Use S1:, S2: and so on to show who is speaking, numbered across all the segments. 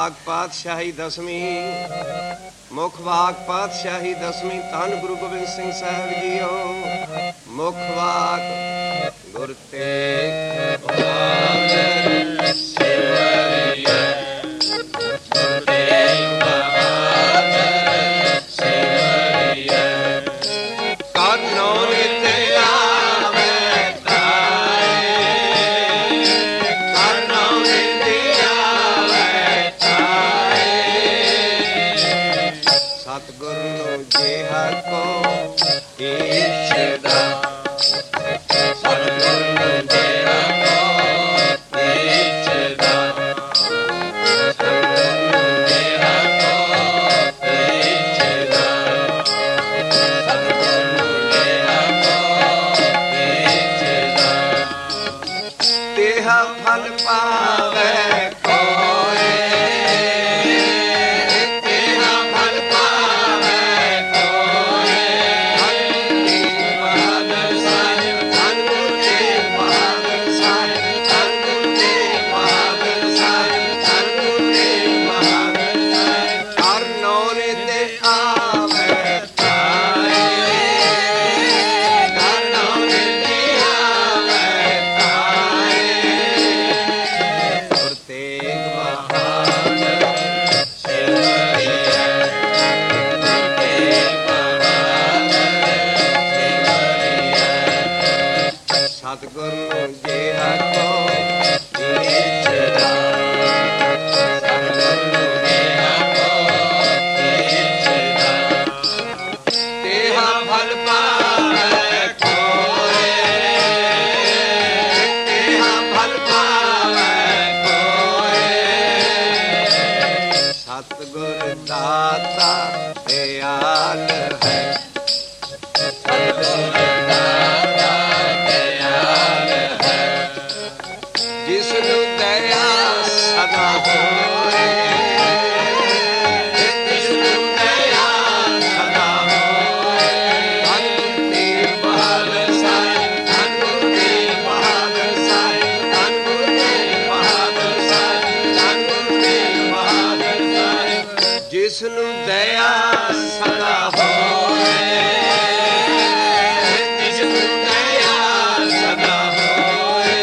S1: ਵਾਕ ਪਾਤਸ਼ਾਹੀ ਦਸਵੀਂ, ਮੁੱਖ ਵਾਕ ਪਾਤਸ਼ਾਹੀ ਦਸਵੀਂ ਧੰਨ ਗੁਰੂ ਗੋਬਿੰਦ ਸਿੰਘ ਸਾਹਿਬ ਜੀਓ। ਮੁੱਖ ਵਾਕ ਗੁਰ ਤੇਗ ਬਹਾਦਰ ਸਿਮਰਿਐ, ਗੁਰ ਤੇਗ ਬਹਾਦਰ ਸਿਮਰਿਐ। ਕਾਨੋ ਨਿਤ ਆਵੇ ਤਾਏ, ਕਾਨੋ ਨਿਤ ਆਵੇ ਤਾਏ। ਸਤਿਗੁਰ ਨੂੰ ਜਿਹਾ ਕੋ ਇੱਛਦਾ, ਸਤਿਗੁਰ ਨੂੰ ਜਿਹਾ ਕੋ ਇੱਛਦਾ, ਸਤਿਗੁਰ ਨੂੰ ਜਿਹਾ ਕੋ ਇੱਛਦਾ, ਸਤਿਗੁਰ ਨੂੰ ਜਿਹਾ ਕੋ ਇੱਛਦਾ। ਤੇਹਾ ਫਲ ਪਾਵੇ ਕੋਏ, ਤੇਹਾ ਫਲ ਪਾਵੇ ਕੋਏ। ਧੰਨ ਤੇਗ ਬਹਾਦਰ ਸਾਹਿਬ, ਧੰਨ ਤੇਗ ਬਹਾਦਰ ਸਾਹਿਬ, ਧੰਨ ਤੇਗ ਬਹਾਦਰ ਸਾਹਿਬ, ਧੰਨ ਤੇਗ ਬਹਾਦਰ ਸਾਹਿਬ। ਹਰ ਨੌਨੇ ਤੇ ਆਵੇ ਤਾਏ, ਹਰ ਨੌਨੇ ਤੇ ਆਵੇ ਤਾਏ। ਗੁਰ ਤੇਗ ਬਹਾਦਰ ਸਿਮਰਿਐ, ਗੁਰ ਤੇਗ ਬਹਾਦਰ ਸਿਮਰਿਐ। ਸਤਿਗੁਰ ਨੂੰ ਜਿਹਾ ਕੋ ਇੱਛਦਾ, ਸਤਿਗੁਰ ਨੂੰ ਜਿਹਾ ਕੋ ਇੱਛਦਾ। ਤੇਹਾ ਫਲ ਪਾਵੇ ਕੋਏ, ਤੇਹਾ ਫਲ ਪਾਵੇ ਕੋਏ। ਸਤਿਗੁਰ ਦਾਤਾ ਦਿਆਲ ਹੈ, ਸਤਿਗੁਰ ਦਾਤਾ ਦਿਆਲ ਹੈ। ਜਿਸ ਨੂੰ ਦਇਆ ਸਦਾ ਹੋਏ, ਜਿਸ ਨੂੰ ਦਇਆ ਸਦਾ ਹੋਏ। ਧੰਨ ਤੇਗ ਬਹਾਦਰ ਸਾਹਿਬ, ਧੰਨ ਤੇਗ ਬਹਾਦਰ ਸਾਹਿਬ, ਧੰਨ ਤੇਗ ਬਹਾਦਰ ਸਾਹਿਬ, ਧੰਨ ਤੇਗ ਬਹਾਦਰ ਸਾਹਿਬ। ਜਿਸ ਨੂੰ ਦਇਆ ਸਦਾ ਹੋਏ, ਜਿਸ ਨੂੰ ਦਇਆ ਸਦਾ ਹੋਏ।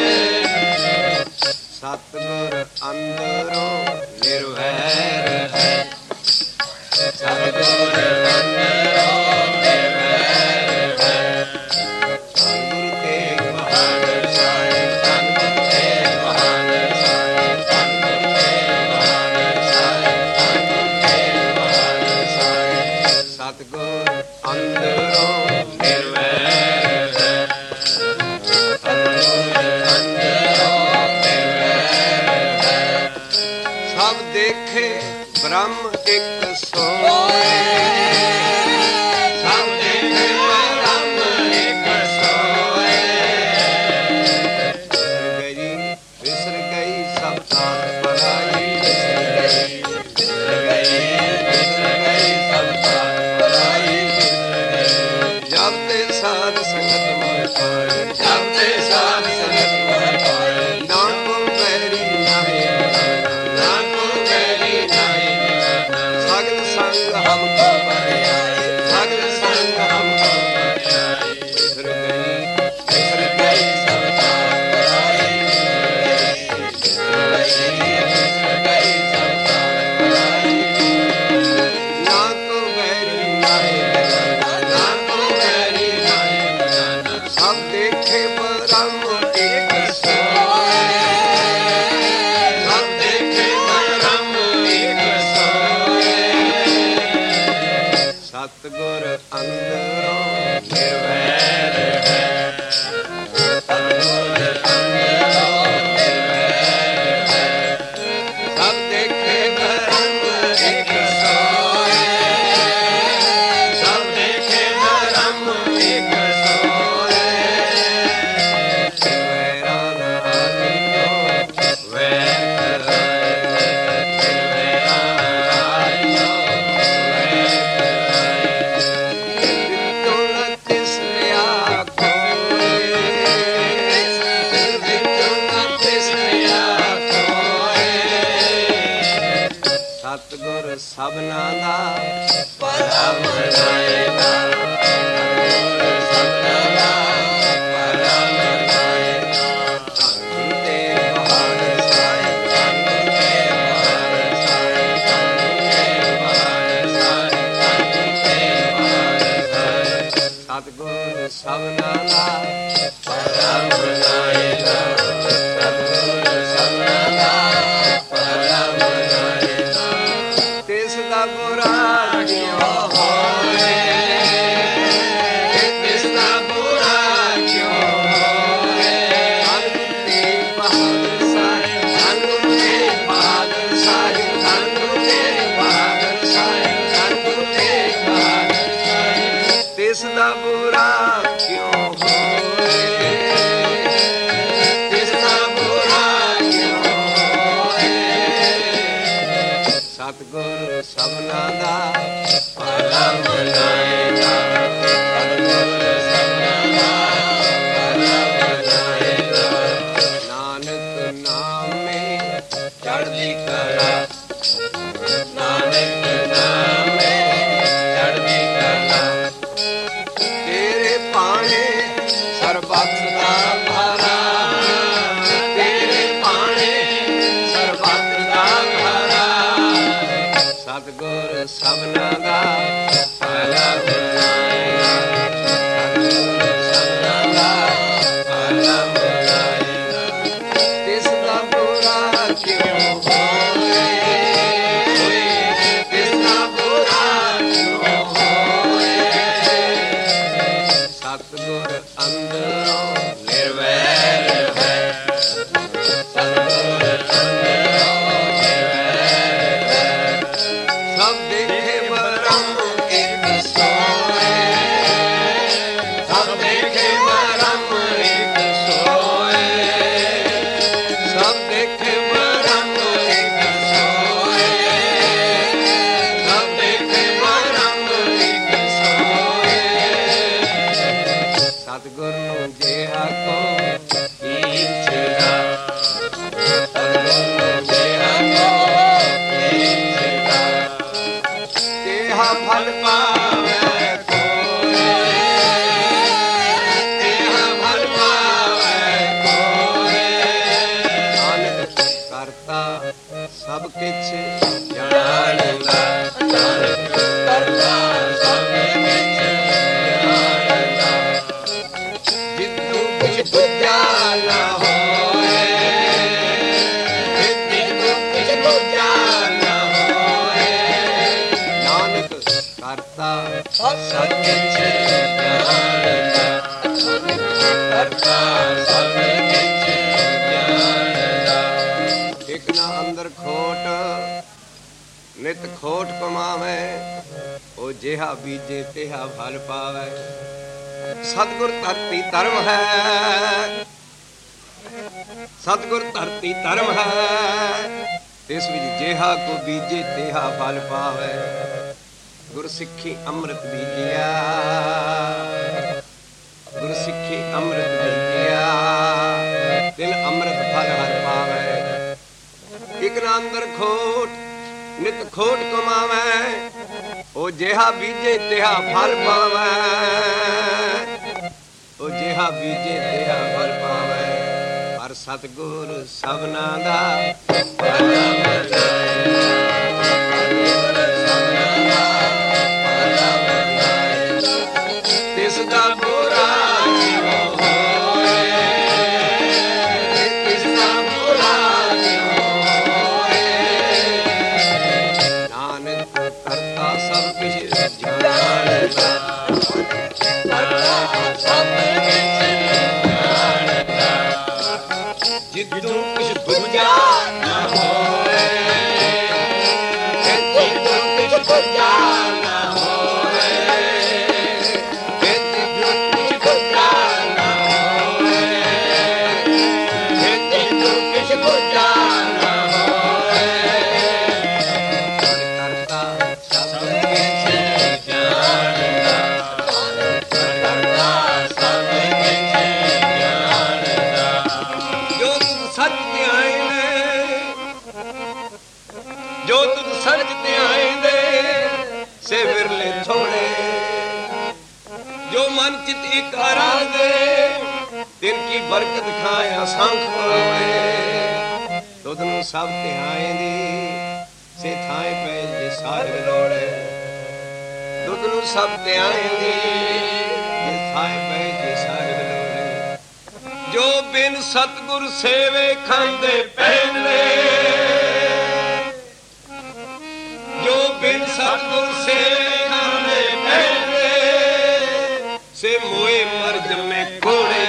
S1: ਸਤਿਗੁਰ ਅੰਦਰੋਂ ਨਿਰਵੈਰ ਹੈ, ਸਤਿਗੁਰ ਅੰਦਰੋਂ ਨਿਰਵੈਰ ਹੈ। ਧੰਨ ਗੁਰੂ ਤੇਗ ਬਹਾਦਰ ਸਾਹਿਬ, ਧੰਨ ਗੁਰੂ ਤੇਗ ਬਹਾਦਰ ਸਾਹਿਬ, ਧੰਨ ਗੁਰੂ ਤੇਗ ਬਹਾਦਰ ਸਾਹਿਬ, ਧੰਨ ਗੁਰੂ ਤੇਗ ਬਹਾਦਰ ਸਾਹਿਬ। ਸਤਿਗੁਰ ਅੰਦਰੋਂ ਨਿਰਵੈਰ ਹੈ, ਸਤਿਗੁਰ ਅੰਦਰੋਂ ਨਿਰਵੈਰ ਹੈ। ਸਭ ਦੇਖੇ ਬ੍ਰਹਮ ਇੱਕ ਸੋਏ, ਸਭ ਦੇਖੇ ਬ੍ਰਹਮ ਇੱਕ ਸੋਏ। ਵਿਸਰ ਗਈ ਸਭ ਤਾਰ ਪਰਾਈ, ਵਿਸਰ ਗਈ, ਵਿਸਰ ਗਈ, ਵਿਸਰ ਗਈ ਸਭ ਤਾਰ ਪਰਾਈ, ਵਿਸਰ ਗਈ। ਜਬ ਤੇ ਸਾਧ ਸੰਗਤ ਮੋਹਿ ਪਾਏ, ਜਬ ਤੇ ਸਾਧ ਸੰਗਤ ਮੋਹਿ ਪਾਏ। ਨਾਨਕੋ ਵੈਰੀ ਨਾਹੀ ਮਿਲਾਨਾ, ਨਾਨਕੋ ਵੈਰੀ ਨਾਹੀ ਮਿਲਾਨਾ। ਸਗਲ ਸੰਗ ਹਮਕੋ ਬਰਿਆਏ, ਸਗਲ ਸੰਗ ਹਮਕੋ ਬਰਿਆਏ। ਵਿਸਰ ਗਈ, ਵਿਸਰ ਗਈ ਸਭ ਤਾਰ ਪਰਾਈ, ਵਿਸਰ ਗਈ, ਵਿਸਰ ਗਈ ਸਭ ਤਾਰ ਪਰਾਈ। ਨਾਨਕੋ ਵੈਰੀ ਨਾਹੀ ਮਿਲਾਨਾ, ਨਾਨਕੋ ਵੈਰੀ ਨਾਹੀ ਮਿਲਾਨਾ। ਸਭ ਦੇਖੇ ਬ੍ਰਹਮ ਬੀਜੇ ਤਿਹਾ ਫਲ ਪਾਵੇ। ਸਤਿਗੁਰ ਧਰਤੀ ਧਰਮ ਹੈ, ਸਤਿਗੁਰ ਧਰਤੀ ਧਰਮ ਹੈ, ਇਸ ਵਿੱਚ ਜਿਹਾ ਕੋ ਬੀਜੇ ਤਿਹਾ ਫਲ ਪਾਵੇ। ਗੁਰਸਿੱਖੀ ਅੰਮ੍ਰਿਤ ਬੀਜਿਆ, ਗੁਰਸਿੱਖੀ ਅੰਮ੍ਰਿਤ ਬੀਜਿਆ, ਤਿਨ ਅੰਮ੍ਰਿਤ ਫਲ ਹਰ ਪਾਵੇ। ਇਕ ਨਾ ਅੰਦਰ ਖੋਟ ਨਿਤ ਖੋਟ ਕਮਾਵੇ, ਉਹ ਜਿਹਾ ਬੀਜੇ ਤਿਹਾ ਫਲ ਪਾਵੇ, ਉਹ ਜਿਹਾ ਬੀਜੇ ਤਿਹਾ ਫਲ ਪਾਵੇ। ਹਰ ਸਤਿਗੁਰ ਸਭਨਾ ਦਾ ਭਲਾ ਬਣਾਏ, ਤਿਸ ਦਾ ਬੁਰਾ ਕਿਉ ਹੋਏ, ਤਿਸ ਦਾ ਬੁਰਾ ਕਿਉ ਹੋਏ। ਨਾਨਕ ਕਰਤਾ ਸਭ ਕੁਛ ਜਾਣਦਾ, ਕਰਤਾ ਸਭ ਕੁਛ ਜਾਣਦਾ। ਜਿੱਦੋਂ ਕੁਛ ਦੂਜਾ ਨਾ ਹੋਏ, ਜਿੱਦੋਂ ਕੁਛ ਦੂਜਾ ਨਾ ਹੋਏ, ਜਿੱਦੋਂ ਕੁਛ ਦੂਜਾ ਨਾ ਹੋਏ, ਜਿੱਦੋਂ ਕੁਛ ਦੂਜਾ ਨਾ ਹੋਏ। ਕਰਤਾ ਸਭ ਕੁਛ ਜਾਣਦਾ, ਕਰਤਾ ਸਭ मन चित एक आराधे तिनकी बरकत खाया सांख पावे तुदनु सब तिहाए दी से थाए पे जे सागर लोड़े तुदनु सब तिहाए दी जे थाए पे जे सागर लोड़े जो बिन सतगुर सेवे खांदे पहले जो बिन सतगुर सेवे खांदे पहले से मोए मर जमे कोड़े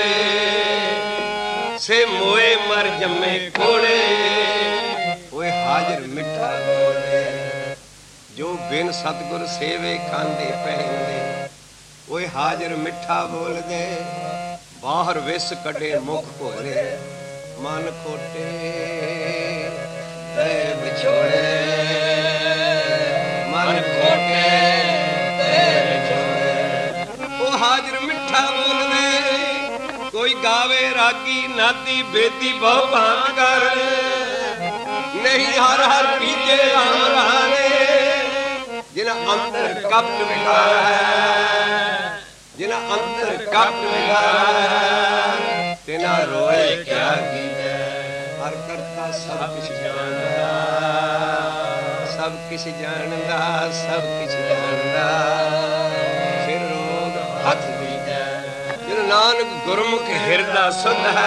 S1: से मोए मर जमे कोड़े ओए हाजिर मिठा बोले जो बिन सतगुर सेवे खांदे पहनदे ओए हाजिर मिठा बोल दे बाहर विस कटे मुख भोले मन खोटे दे विछोड़े मन खोटे दे विछोड़े ओ हाजिर मिठा बोल दे कोई गावे रागी नाती बेदी बहु भांत कर नहीं हर हर पीजे राम राने जिना अंतर कपट विकार है जिना अंतर कपट विकार है तिना रोए क्या कीजे हर करता सब किछ जानदा सब किछ जानदा सब किछ जानदा फिर रोग हथ दीजे जिन नानक गुरमुख हिरदा सुध है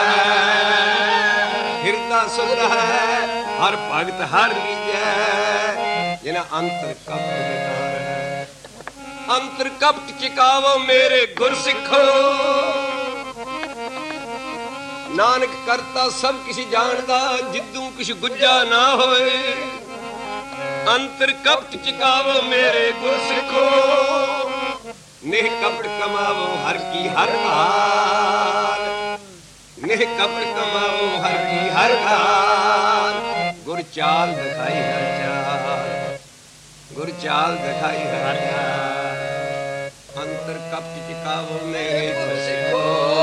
S1: हिरदा सुध है हर भगत हर लीजे जिना अंतर कपट विकार है अंतर कपट चिकावो मेरे गुर सिखो नानक करता सब किसी जानदा जिद्दू किछ गुज्जा ना होए अंतर कपट चिकावो मेरे गुर सिखो नेह कपट कमावो हर की हर हाल नेह कपट कमावो हर की हर हाल गुर चाल दिखाई हर चाल गुर चाल दिखाई हर चाल अंतर कपट चिकावो मेरे गुर सिखो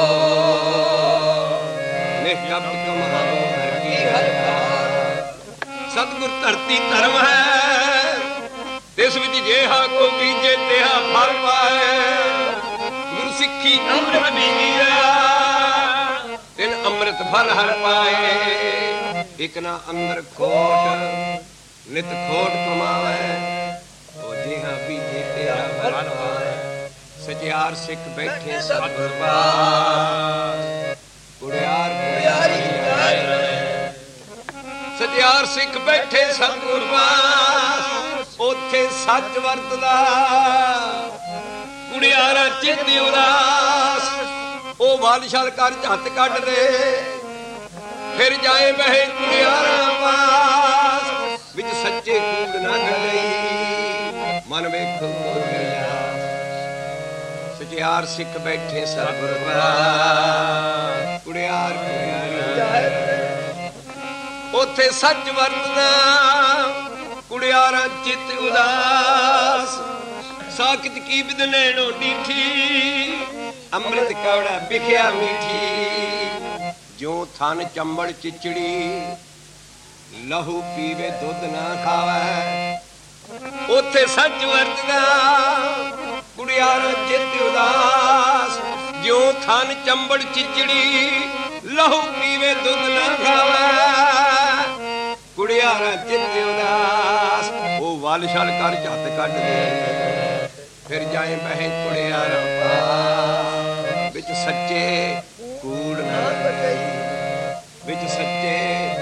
S1: नेह कपट कमावो हर की हर हाल सतगुर धरती धर्म है तिस विच जेहा को बीजे तेहा फल पाए गुर सिੱਖੀ अमृत बीजिया तिन अमृत फल हर पाए एक ना अंदर खोट नित खोट कमावे ओ जेहा बीजे तेहा फल पाए सचियार सिख बैठे सतगुर पास कुड़ियार कुड़ियारी सचियार सिख बैठे सतगुर पास ओथे सच वरतदा कुड़ियारा चित उदास ओ वालशाल कर झट कढ दे फिर जाए बहे कुड़ियारा पास विच सच्चे कूड़ ना गई मन वेखो सचियार सिख बैठे सतगुर पास कुड़ियार कुड़ियारी ओथे सच वरतना कुड़ियारा चित उदास साकित की बिदनैनो डीठी अमृत कवड़ा बिखिया मीठी जो थन चंबड़ चिचड़ी लहू पीवे दुध ना खावे ओथे सच वरतना कुड़ियारा चित उदास जो थन चंबड़ चिचड़ी लहू पीवे दुध ना खावे कुड़ियारा चित उदास ओ वालशाल कर झट कढ दे फिर जाए बहे कुड़ियारा पास विच सच्चे कूड़ ना गई विच सच्चे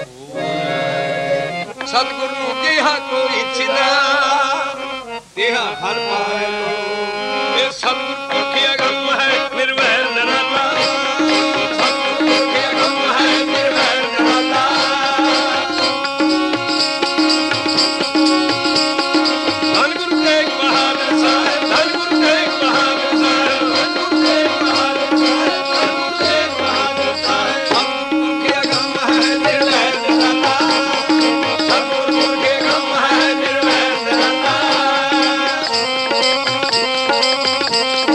S1: सतगुर नूं जेहा कोई छिदा तेहा फल पावे ये सतगुर पुरखे अगम है निर्वैर निराला सतगुर पुरखे अगम है निर्वैर निराला धन गुरु तेग बहादुर साहिब धन गुरु तेग बहादुर साहिब धन गुरु तेग बहादुर साहिब धन गुरु तेग बहादुर साहिब सतगुर पुरखे अगम है निर्वैर निराला सतगुर पुरखे अगम है निर्वैर निराला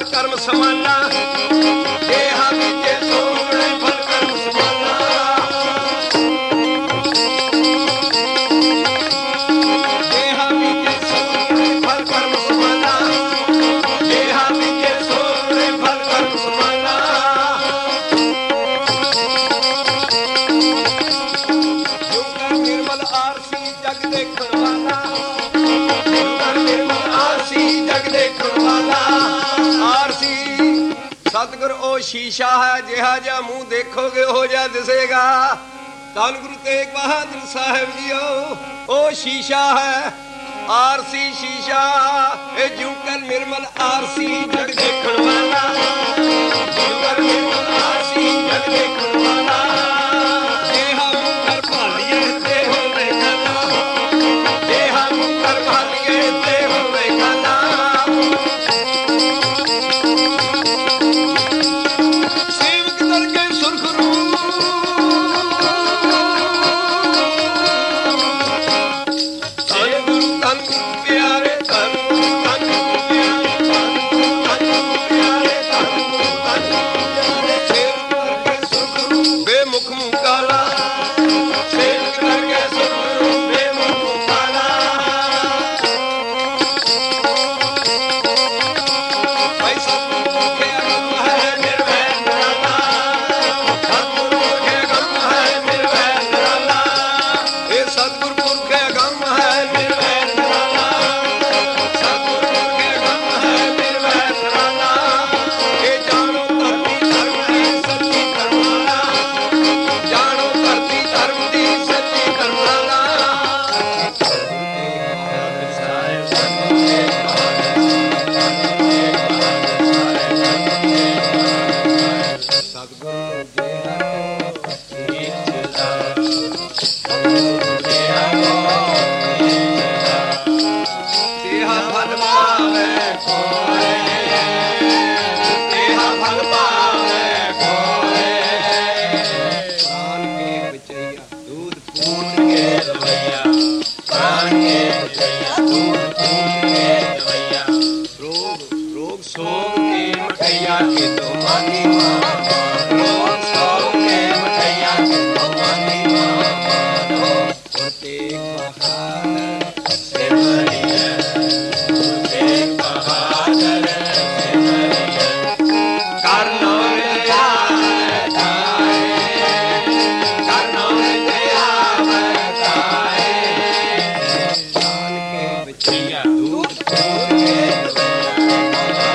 S1: कर्म समाना देहा बीजे सोने फल कर्म समाना देहा बीजे सोने फल कर्म समाना देहा बीजे सोने फल कर्म समाना जो कर निर्मल आरसी जग देखण वाला जो कर निर्मल आरसी जग देखण वाला आरसी सतगुर ओ शीशा है जिहा जा मुंह देखोगे हो जा दिसेगा धन गुरु तेग बहादुर साहब जी ओ शीशा है आरसी शीशा ए जो कर निर्मल आरसी जग देखण वाला जो कर निर्मल आरसी जग देखण वाला देहा मुंह कर भालिए ते होवे गाना देहा मुंह कर भालिए ते होवे गाना सेवक दर के सुरखरू धन गुरु प्यारे धन गुरु प्यारे धन गुरु प्यारे धन गुरु प्यारे सेवक दर के सुरखरू बेमुख मुंह काला सेवक दर के सुरखरू बेमुख मुंह काला भाई सतगुरु के अगम है निर्भय निराला सतगुरु के अगम है निर्भय निराला ये सतगुरु के अगम है निर्भय निराला सतगुरु के अगम है निर्भय निराला ये जानो धरती धर्म दी सच्ची धर्माला जानो धरती धर्म दी सच्ची धर्माला सतगुरु जेहा को नीचला सतगुरु जेहा को नीचला तेहा फल पावे कोय तेहा फल पावे कोय प्राण के बचैया दूध पूत के दवैया प्राण के बचैया दूध पूत के दवैया रोग रोग सोग के मठैया के तो मानी मां रोग सोग के मठैया के तो मानी मां और तेग बहादुर सिमरिया तेग बहादुर सिमरिया करनो दया बताए करनो दया बताए जान के बचैया दूध पूत के दवैया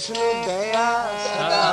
S1: जिसनु दया सदा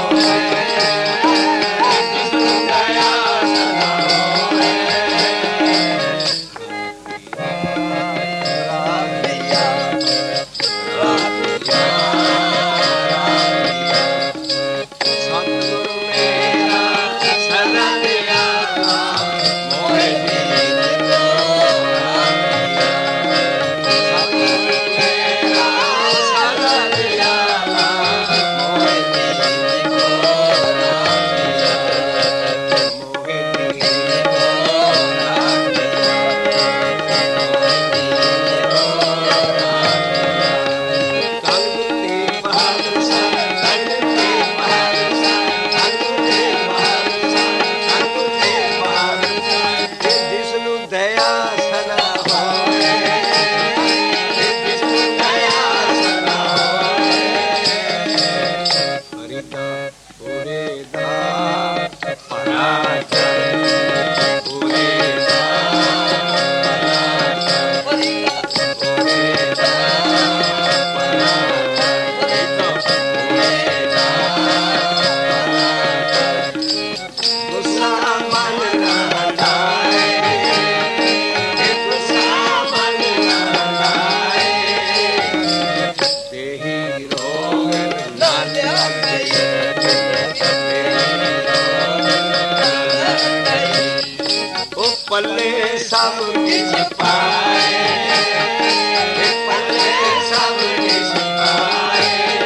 S1: पल्ले सब किछ पाए पल्ले सब किछ पाए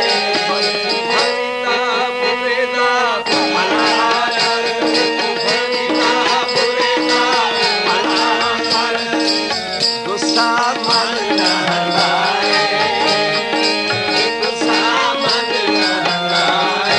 S1: भक्ता पुरेदा मनार भक्ता पुरेदा मनार गुस्सा मन न लाए गुस्सा मन न लाए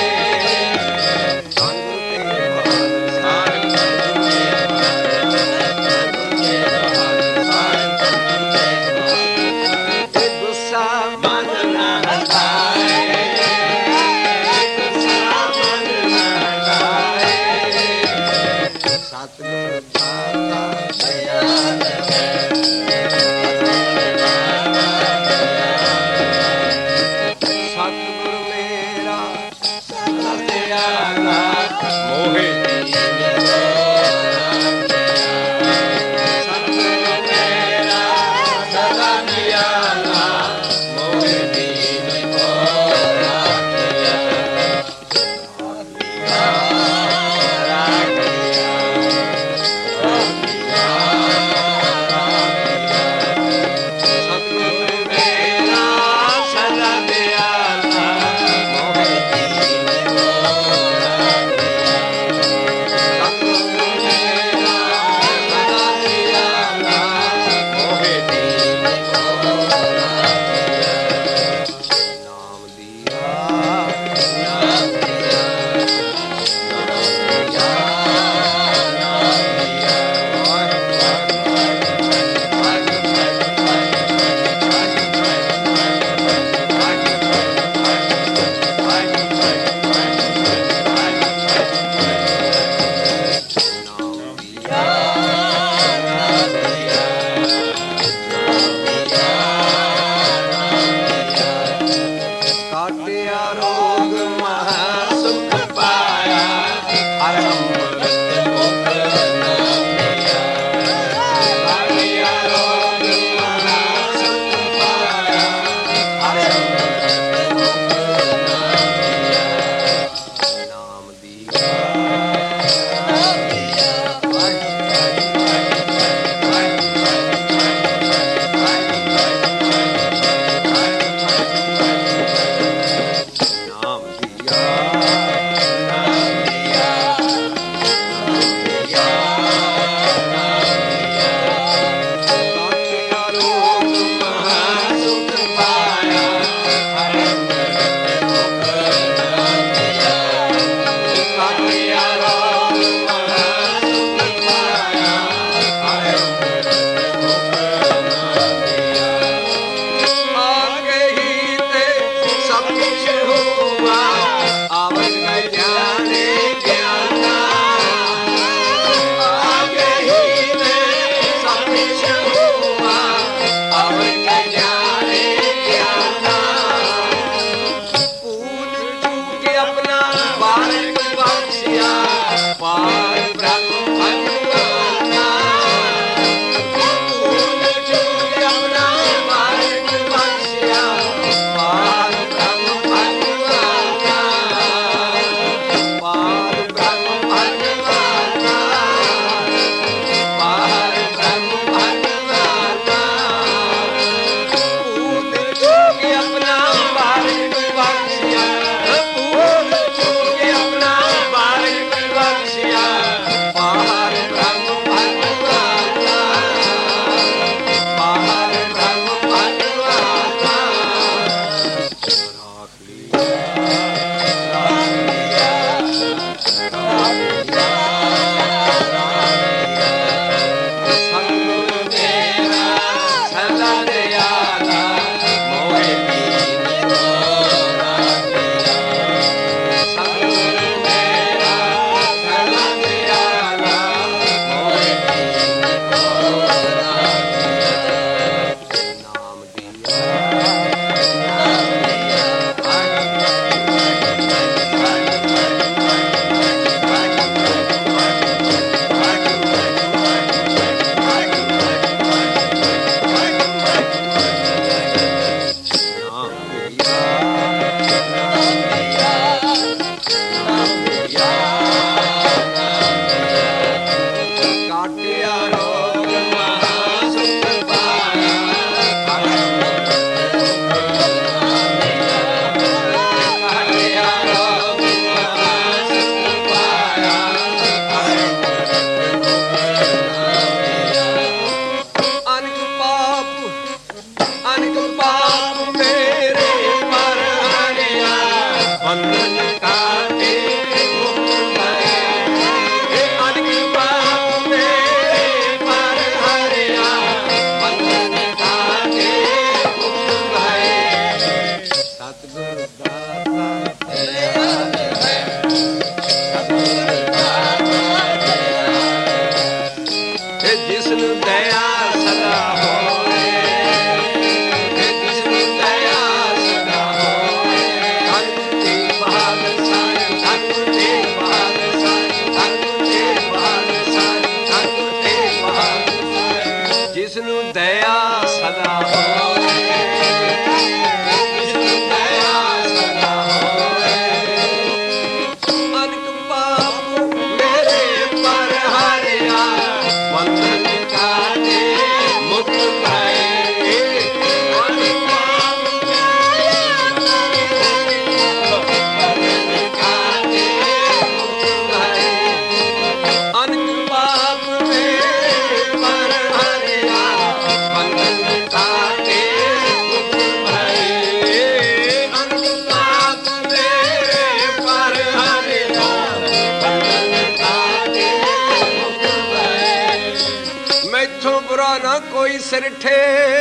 S1: सिरठे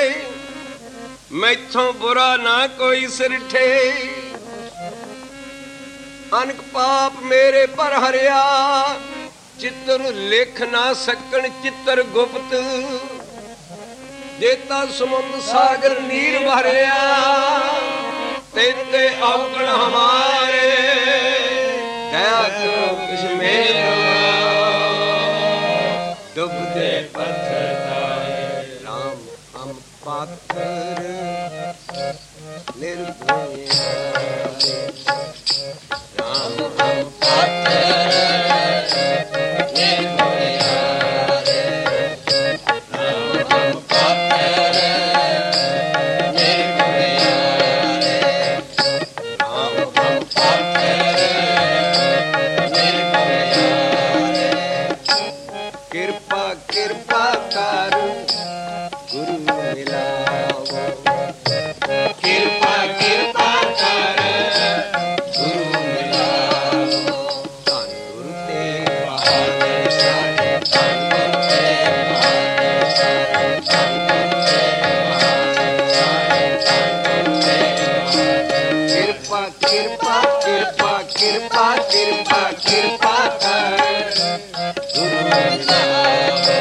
S1: मैथों बुरा ना कोई सिरठे अनक पाप मेरे पर हरिया चित्र लिख ना सकन चित्र गुप्त जेता समुद्र सागर नीर भरिया तेते औगण हमारे दया करो किस मेरा डुबदे पत्थर पाथर निर्भया राम हम पाथर निर्भया राम हम पाथर निर्भया राम हम पाथर निर्भया कृपा कृपा कर गुरु मिलावो कृपा कृपा कर गुरु मिलावो धन गुरु तेग बहादुर साहिब धन गुरु तेग बहादुर साहिब धन गुरु तेग बहादुर साहिब धन गुरु तेग कृपा कृपा कृपा कृपा कृपा कृपा कर गुरु मिलावो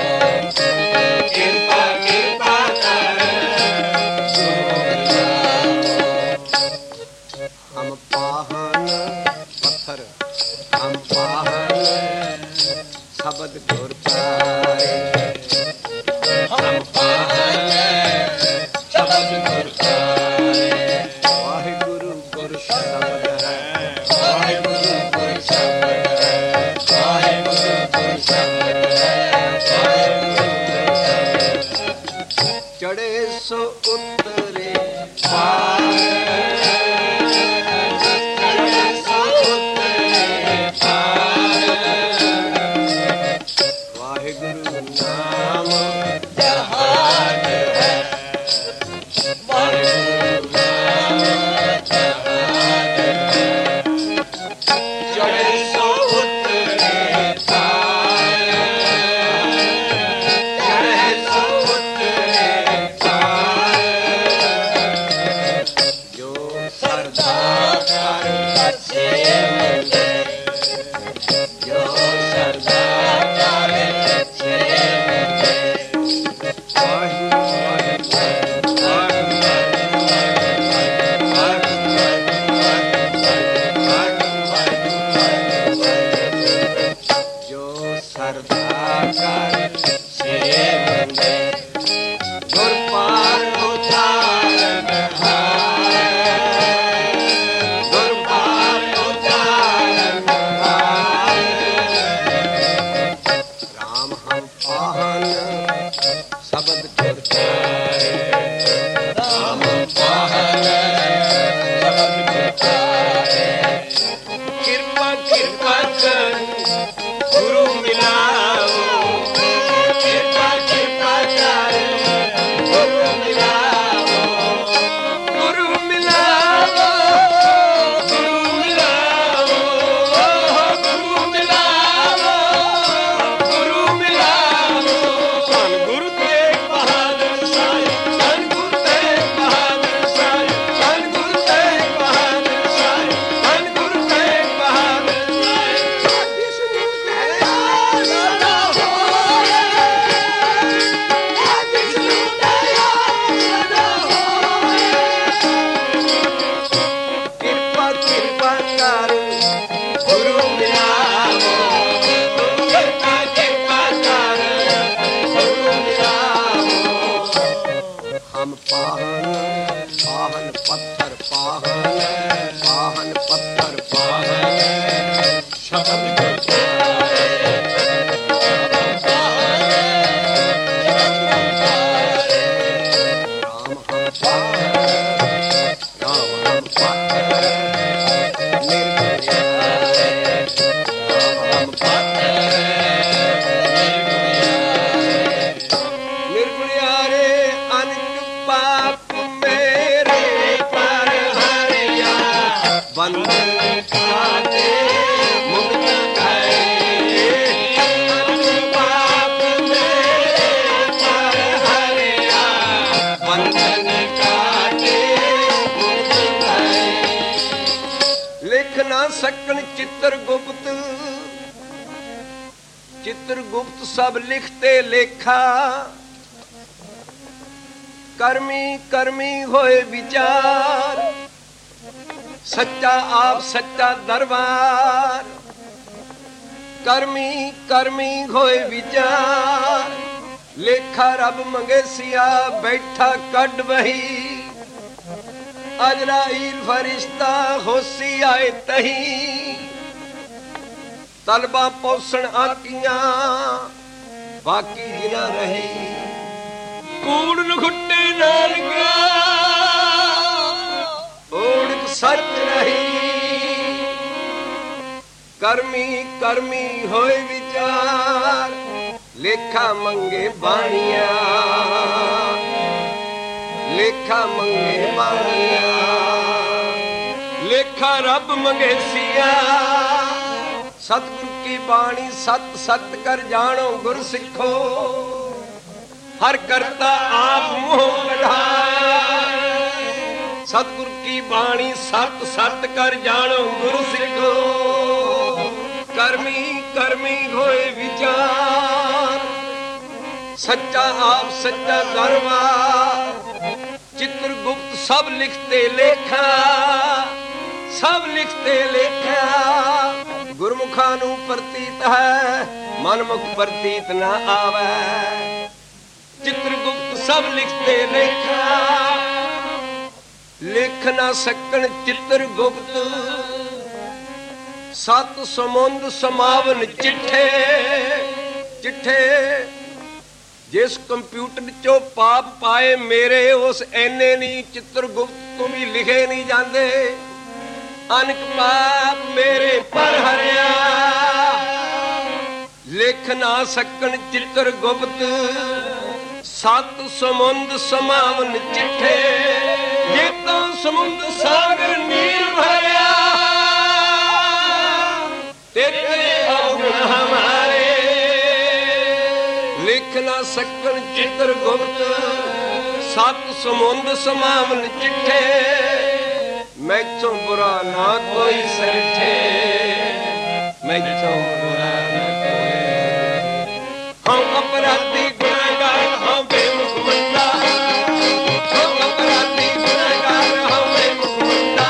S1: हम पाहन शब्द गुर पारे हम पाहन शब्द गुर पारे वाहिगुरु गुर शब्द है वाहिगुरु गुर शब्द है वाहिगुरु गुर शब्द है वाहिगुरु गुर शब्द चढ़े सो उतरे पार गुर कृपा कर गुरु मिलाओ, कृपा कृपा कर गुरु मिलाओ, गुरु मिलाओ, गुरु मिलाओ, गुरु मिलाओ, गुरु मिलाओ। धन गुरु तेग बहादुर साहिब, धन गुरु तेग बहादुर साहिब, धन गुरु तेग बहादुर साहिब, धन गुरु तेग बहादुर साहिब। विष्णु दयाल सदा होए, विष्णु दयाल सदा होए। कृपा कृपा कर गुरु मिलाओ, कृपा कृपा कर गुरु मिलाओ। हम पाहन पाहन पत्थर पाहन, पाहन पत्थर पाहन, शब्द गुरु पाए, राम हम पाहन, राम हम पत्थर निर्गुण्याए, राम हम पत्थर निर्गुण्यारे। अनक पाप मेरे पर हरिया, बंधन काटे मुक्त गए। अनक पाप मेरे पर हरिया, बंधन काटे मुक्त गए। लिख ना सकन चित्रगुप्त, चित्रगुप्त सब लिखते लेखा। कर्मी कर्मी होए विचार, सच्चा आप सच्चा दरबार। कर्मी कर्मी होए विचार, लेखा रब मंगेसिया बैठा कड वही। अजराइल फरिश्ता होसी आए तही, तलबा पौसण आकियां बाकी जिना रही। कूड़ नखुट्टे नानका ओढ़ सच रही। कर्मी कर्मी होए विचार, लेखा मंगे बाणिया, लेखा मंगे बाणिया। लेखा रब मंगेसिया, सतगुरु की बाणी सत सत कर जानो गुर सिखो। हर करता आप मुँह कढ़ाए, सतगुरु की बाणी सत सत कर जानो गुरु सिखो। कर्मी कर्मी होए विचार, सच्चा आप सच्चा दरबार। चित्रगुप्त सब लिखते लेखा, सब लिखते लेखा। गुरमुखा नू प्रतीत है, मनमुख प्रतीत न आवे। चित्रगुप्त सब लिखते लेखा, लिख ना सकन चित्रगुप्त। सत समुंद समावन चिट्ठे, चिट्ठे। जिस कंप्यूटर चो पाप पाए मेरे, उस एने नहीं चित्रगुप्त तू भी लिखे नहीं जाते। अनक पाप मेरे पर हरिया, लिख ना सकन चित्रगुप्त। सत समुंद समावन चिट्ठे, ये तो समुंद सागर नीर भरिया। तेरे अवगुण हमारे, लिख ना सकन चित्रगुप्त। सत समुंद समावन चिट्ठे, मैथों बुरा ना कोई सरठे, मैथों बुरा ना कोई। हम अपराधी गुनाहगार, हम बेमुख बंदा। हम अपराधी गुनाहगार, हम बेमुख बंदा।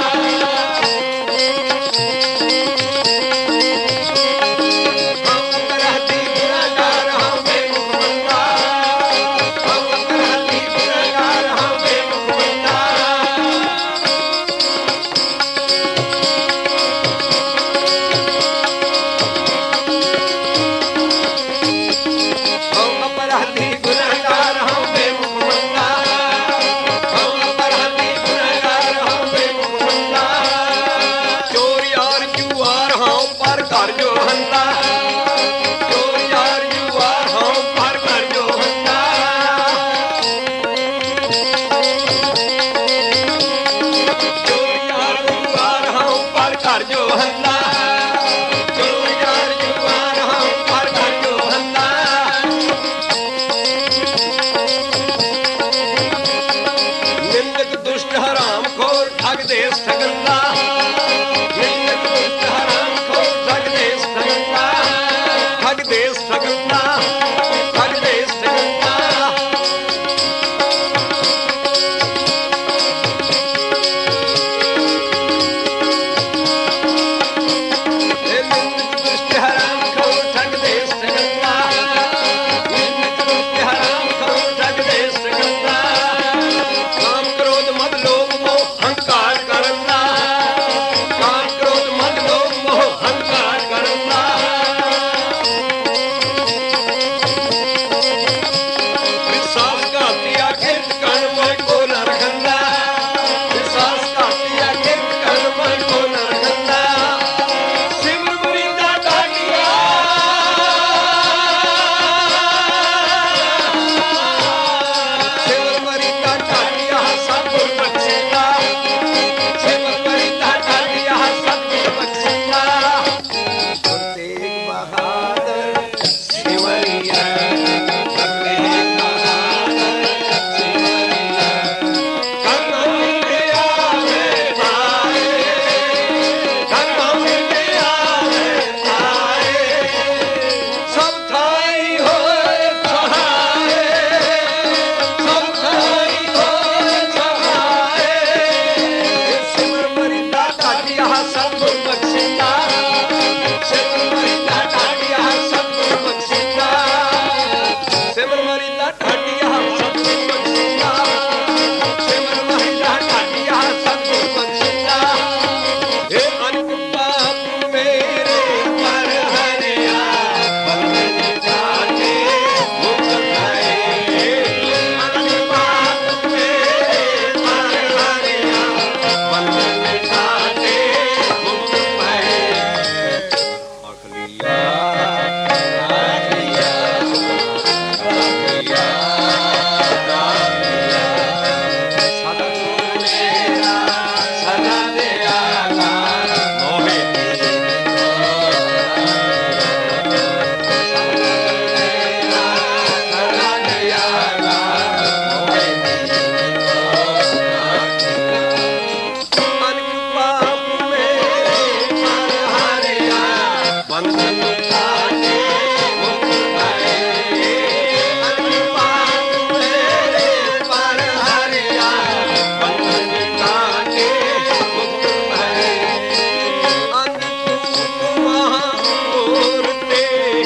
S1: हम अपराधी गुनाहगार, हम बेमुख बंदा। हम अपराधी गुनाहगार, हम बेमुख बंदा। घर जो हंदा जो यार युवा हों पर घर जो हंदा जो यार युवा हों पर घर जो हंदा जो यार युवा हों पर घर जो हंदा निंदक दुष्ट हराम खोर ठग देश ठगंदा निंदक दुष्ट हराम खोर ठग देश ठगंदा ठग देश ठगंदा ठग देश ठगंदा निंदक दुष्ट हराम खोर ठग देश ठगंदा निंदक दुष्ट हराम खोर ठग देश ठगंदा काम क्रोध मद लोभ मोह हंकार करंदा काम क्रोध मद लोभ मोह हंकार करंदा विश्वासघाती आखिर कण में को न रखंदा विश्वासघाती आखिर कण में को न रखंदा सिमर मुरीदा डाकिया सिमर मुरीदा डाकिया सतगुर बख्शिंदा सिमर मुरीदा डाकिया सतगुर बख्शिंदा गुरु तेग बहादुर सिमरिया गुरु तेग बहादुर सिमरिया करना मिले आवे तारे करना मिले आवे तारे सब थाई होए सहाय सब थाई होए सहाय सिमर मरिंदा डाकिया सतगुर बख्शिंदा सिमर मरिंदा डाकिया सतगुर बख्शिंदा सिमर मरिंदा डाकिया सतगुर बख्शिंदा सिमर मरिंदा डाकिया सतगुर बख्शिंदा हे अनक पाप मेरे पर हरिया बंधन जाने मुक्त भये अनक पाप मेरे पर हरिया बंधन जाने मुक्त भये अखलिया अखलिया अखलिया सतगुर मेरा सदा दयाला मोहे सदा दयाला मोहे अनक पाप मेरे पर हरिया बंधन काटे मुक्त भये अनक पाप मेरे पर हरिया बंधन काटे मुक्त भये अन्नपूर्णा महामूर्ते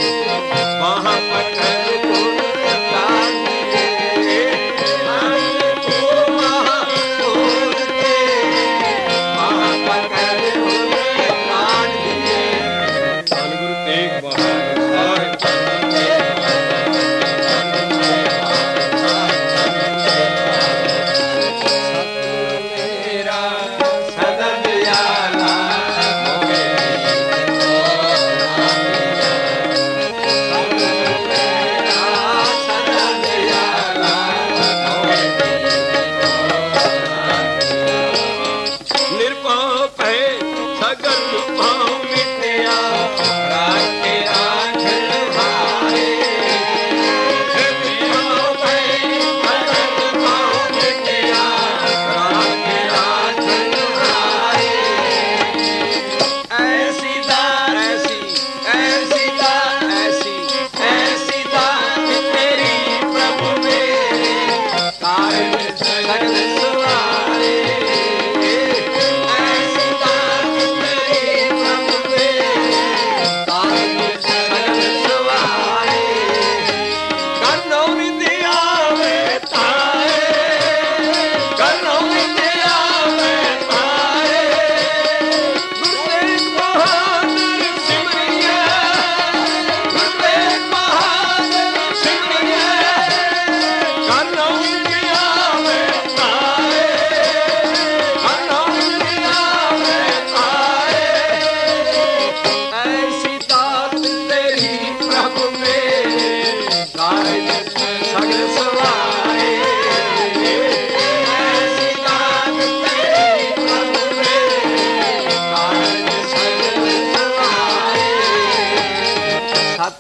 S1: महापकर गुण गांधिये अन्नपूर्णा महामूर्ते महापकर गुण गांधिये धन गुरु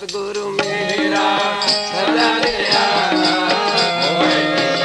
S1: सतगुरु मेरा सदा दयाला मोहे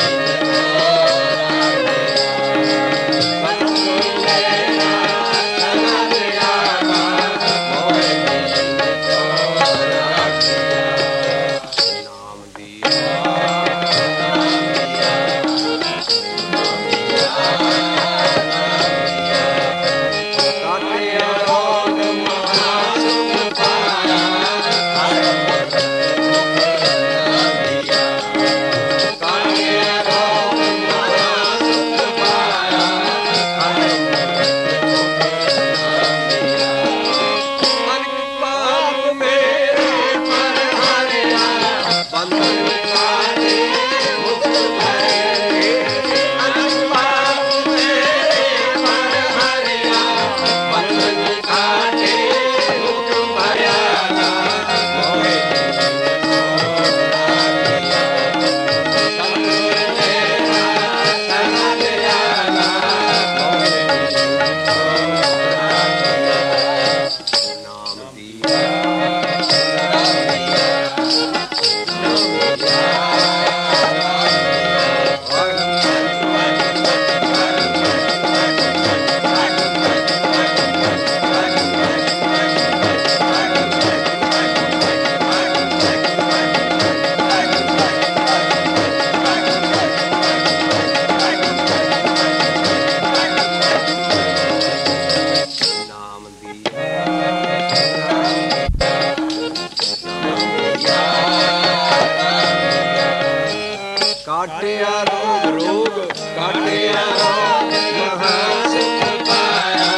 S1: काटिया रोग रोग काटिया रोग महा सुख पाया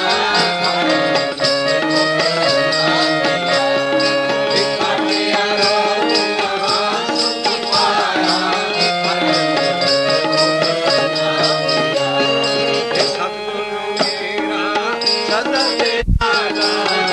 S1: काटिया रोग महा सुख पाया सतगुरु मेरा सदा दयाला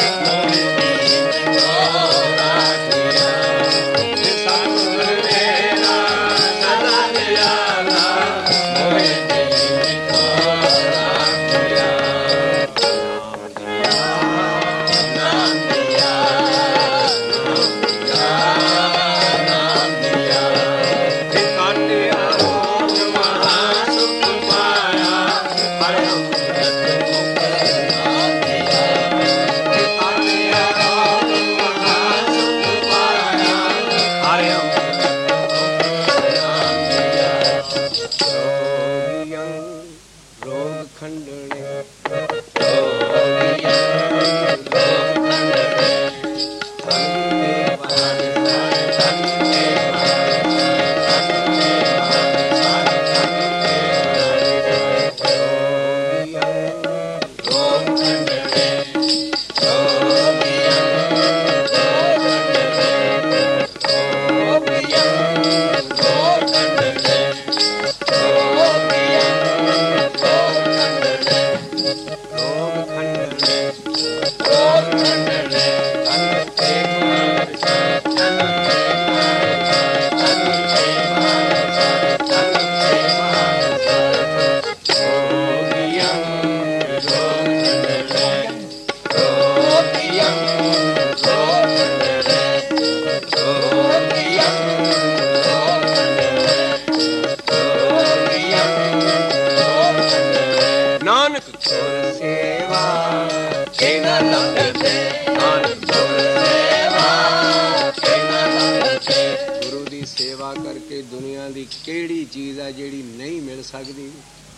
S1: ਕਿਹੜੀ ਚੀਜ਼ ਹੈ ਜਿਹੜੀ ਨਹੀਂ ਮਿਲ ਸਕਦੀ।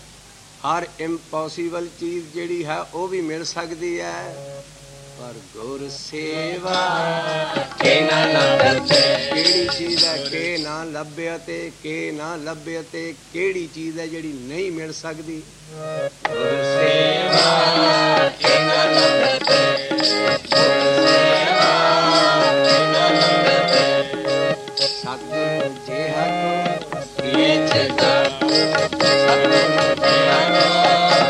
S1: ਹਰ ਇੰਪੋਸੀਬਲ ਚੀਜ਼ ਜਿਹੜੀ ਹੈ ਉਹ ਵੀ ਮਿਲ ਸਕਦੀ ਹੈ, ਪਰ ਗੁਰ ਸੇਵਾ ਕੇ ਨਾ ਲੱਭੇ। ਕਿਹੜੀ ਚੀਜ਼ ਹੈ ਕਿ ਨਾ ਲੱਭਿਆ ਤੇ ਕਿ ਨਾ ਲੱਭਿਆ ਤੇ ਕਿਹੜੀ ਚੀਜ਼ ਹੈ ਜਿਹੜੀ ਨਹੀਂ ਮਿਲ ਸਕਦੀ। ਗੁਰ ਸੇਵਾ ਕੇ ਨਾ ਲੱਭੇ, ਸਤਿਗੁਰੂ ਜਿਹਾ ਕੋ ਇਹ ਚੇਤਾ, ਸਤਿਗੁਰੂ ਜਿਹਾ ਕੋ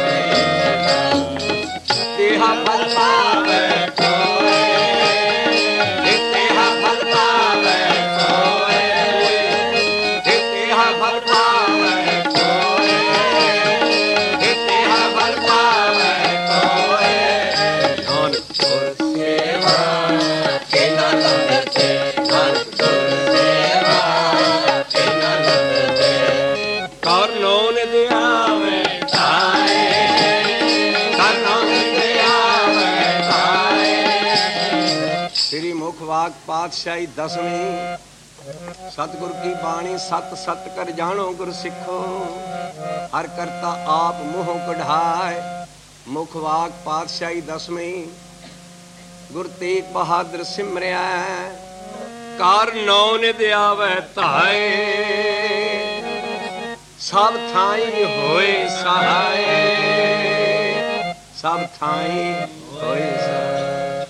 S1: ਤੇਹਾ ਫਲ ਪਾਵੇ ਕੋਏ, ਤੇਹਾ ਫਲ ਪਾਵੇ ਕੋਏ, ਤੇਹਾ ਫਲ ਪਾਵੇ ਕੋਏ, ਤੇਹਾ ਫਲ ਪਾਵੇ ਕੋਏ। ਨਾਨਕ ਗੁਰ ਸੇਵਾ ਕੇ ਨਾ ਲੱਭੇ। वाक पातशाही दसवीं, सतगुर की बाणी सत सत कर जानो गुर सिखो। हर करता आप मुँह कढ़ाए, मुख वाक पातशाही दसवीं। गुर तेग बहादुर सिमरिया, कार नौ निध आवे धाए। सब थाई होए सहाय, सब थाई होए सहाय।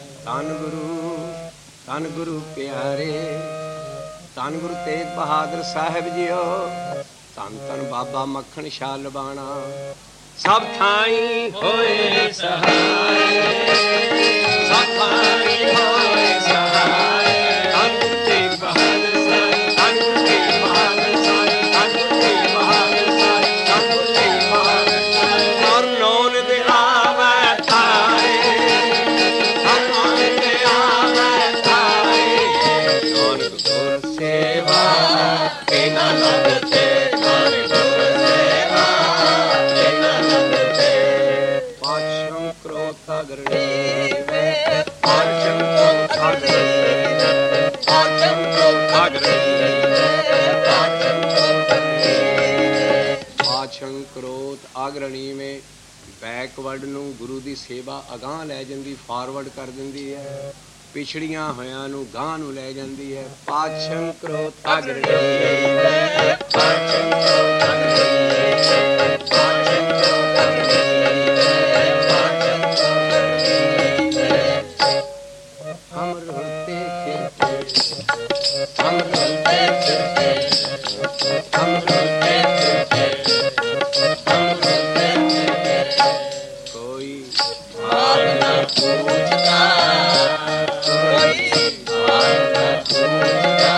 S1: धन गुरु प्यारे, धन गुरु तेग बहादुर साहिब जियो। धन धन बाबा मक्खन शाह लबाणा, सब थाई होए सहाय, सब थाई होए सहाय। धन गुरु तेग बहादुर साहिब, धन गुरु तेग बहादुर साहिब, धन गुरु तेग बहादुर साहिब, धन गुरु तेग बहादुर साहिब। और नौन दे आवे ताए, हर नौन दे आवे ताए। नौन गुर सेवा बिना लगते, नौन गुर सेवा बिना लगते। पाछम क्रोध अग्रणी, पाछम क्रोध अग्रणी, पाछम क्रोध अग्रणी, पाछम क्रोध अग्रणी। पाछम क्रोध अग्रणी में बैकवर्ड ਨੂੰ ਗੁਰੂ ਦੀ ਸੇਵਾ ਅਗਾਂਹ ਲੈ ਜਾਂਦੀ, ਫਾਰਵਰਡ ਕਰ ਦਿੰਦੀ ਹੈ। ਪਿਛੜੀਆਂ ਹੋਇਆਂ ਨੂੰ ਗਾਂਹ ਨੂੰ ਲੈ ਜਾਂਦੀ ਹੈ। ਪਾਛਮ ਕ੍ਰੋਧ ਅਗਰਣੀ, ਪਾਛਮ ਕ੍ਰੋਧ ਅਗਰਣੀ, ਪਾਛਮ ਕ੍ਰੋਧ ਅਗਰਣੀ, ਪਾਛਮ ਕ੍ਰੋਧ ਅਗਰਣੀ। ਹਮ ਰੁਲਤੇ ਫਿਰਤੇ, ਹਮ ਰੁਲਤੇ ਫਿਰਤੇ, ਹਮ ਰੁਲਤੇ ਫਿਰਤੇ, ਹਮ ਰੁਲते फिरते। कोई बात न पूछता, कोई बात न पूछता।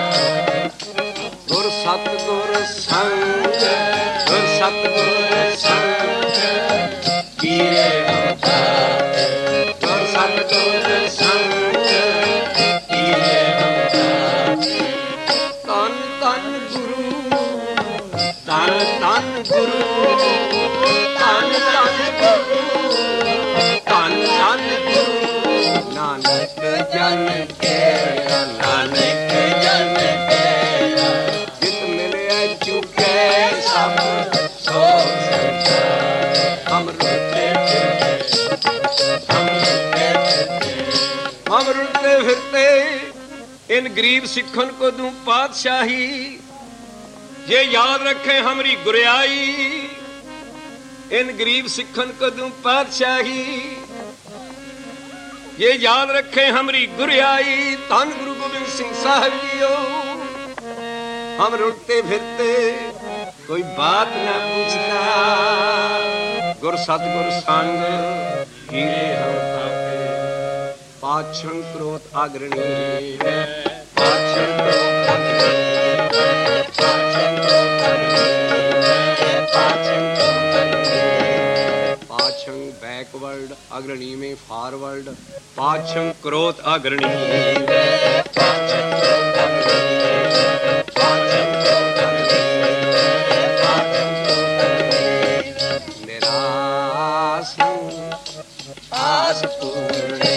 S1: गुर सतगुर संग, गुर सतगुर संग कीरे अवतार। गुर सतगुर संग कीरे अवतार। तन तन गुरु, तन तन गुरु, तन तन गुरु, तन तन गुरु। नानक जन तेरा, नानक जन तेरा। जित मिले चुके सब सो संसार। हम रुलते फिरते, हम रुलते फिरते, हम रुलते फिरते। इन गरीब सिखन को दूं पातशाही, ये याद रखे हमारी गुरियाई। इन गरीब सिखन को दूं पातशाही, ये याद रखे हमारी गुरियाई। धन गुरु गोबिंद सिंह साहिब जियो। हम रुलते फिरते, कोई बात न पूछता। गुर सतगुर संग हीरे हम तापे। पाछम क्रोध अग्रणी, पाछम क्रोध अग्रणी, पाछम क्रोध अग्रणी, पाछम क्रोध अग्रणी। पाछम बैकवर्ड, अग्रणी में फॉरवर्ड। पाछम क्रोध अग्रणी, पाछम क्रोध अग्रणी, पाछम क्रोध अग्रणी, पाछम क्रोध अग्रणी। निरासन आस पूर्ण,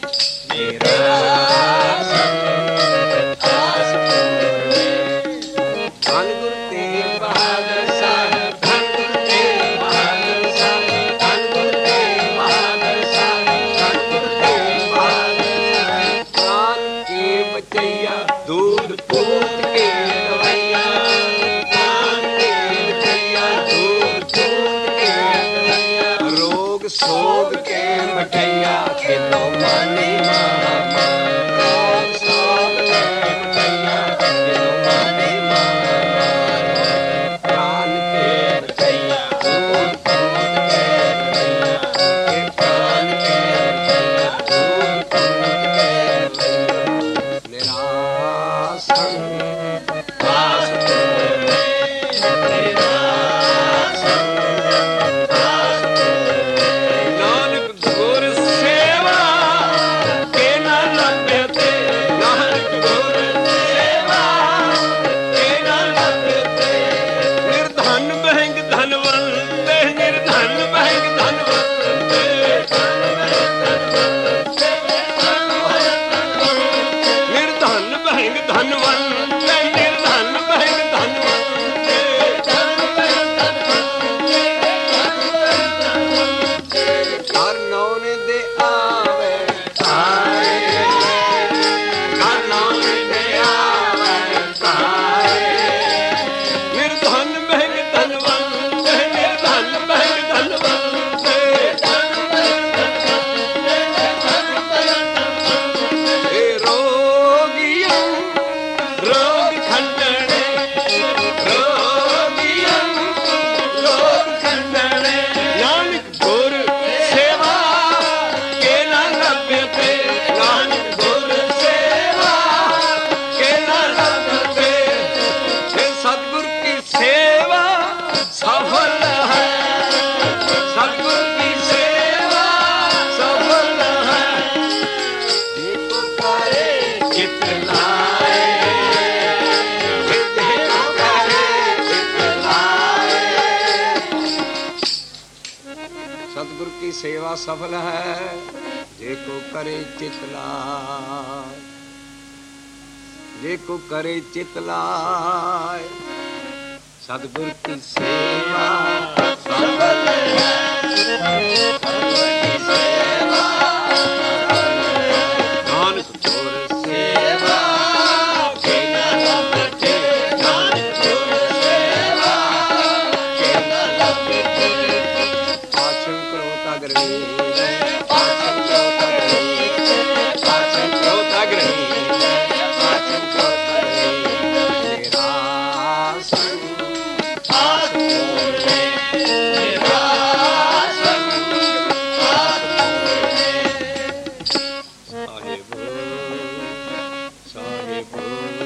S1: निरासन आस पूर्ण। धन गुरु तेग बहादुर साहिब, धन गुरु तेग बहादुर साहिब, धन गुरु तेग बहादुर साहिब, धन गुरु तेग बहादुर साहिब। प्राण के बचैया, दूध पूत के दवैया। प्राण के बचैया, दूध पूत के दवैया। रोग सोग के मठैया, खेलो मानी मामा। रोग सोग के मठैया, खेलो मानी मामा। प्राण के बचैया, दूध पूत के दवैया। के प्राण के बचैया, दूध पूत के दवैया। निरासन आस पूर्ण, निरासन आस पूर्ण। नानक गुर सेवा सफल है जे को करे चितलाय, जे को करे चितलाय। सतगुर की सेवा सफल है, सतगुर की सेवा नानक गुर सेवा के न लगे, नानक गुर सेवा के न लगे। पाछन क्रोता ग्रही, पाछन क्रोता ग्रही, पाछन क्रोता ग्रही, पाछन क्रोता ग्रही। तेरा संग आस पूरे, तेरा संग आस पूरे। साहिब साहिब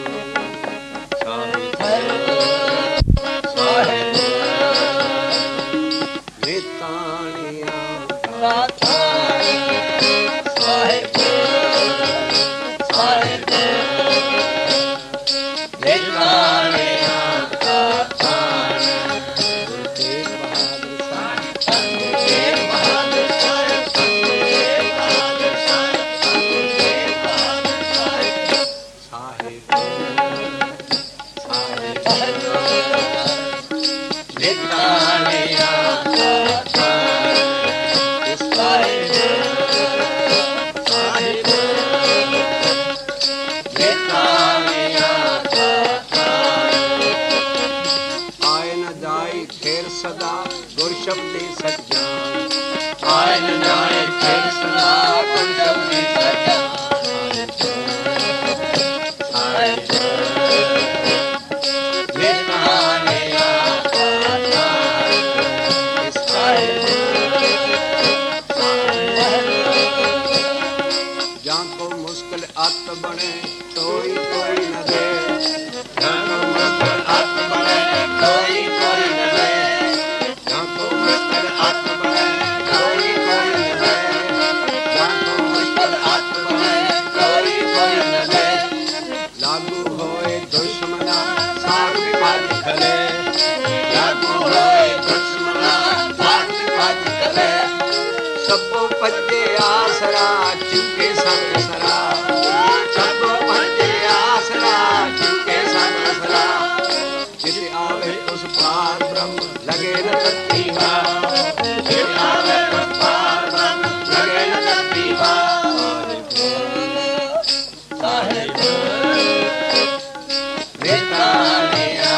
S1: साहिब साहिब नितानिया साहिब साहिब नितानिया सदा गुर शब्दी सज्जान, आए न जाए फिर सदा गुर शब्दी सज्जान। जां को मुश्किल अत बने कोई कोई न दे, जां को मुश्किल अत बने कोई कोई न दे, जां को मुश्किल अत बने कोई कोई न दे, जां को मुश्किल अत बने कोई कोई न दे। लागू होए दुश्मना साथ भज खले, लागू होए दुश्मना साथ भज खले। सबो भजे आसरा चुके संग सरा, सबो भजे आसरा चुके संग सरा। जिते आवे उस पार ब्रह्म लगे न तत्तीवा, जिते आवे उस पार ब्रह्म लगे न तत्तीवा। साहिब नितानिया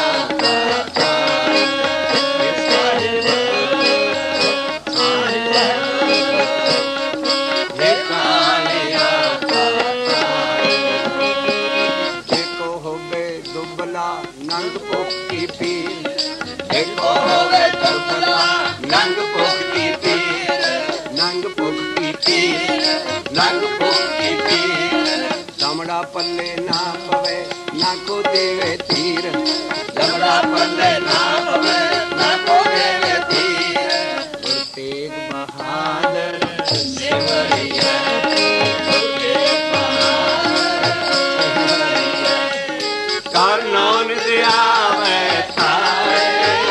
S1: नंग भुख की पीर, देखो होवे दुबला नंग भुख की पीर, नंग भुख की पीर, नंग भुख की पीर। दमड़ा पल्ले ना पवे ना को देवे तीर, दमड़ा पल्ले ना पवे ना को देवे तीर। गुरु तेग बहादुर सिमरिया, गुरु तेग बहादुर सिमरिया। कर नानक आवे तारे,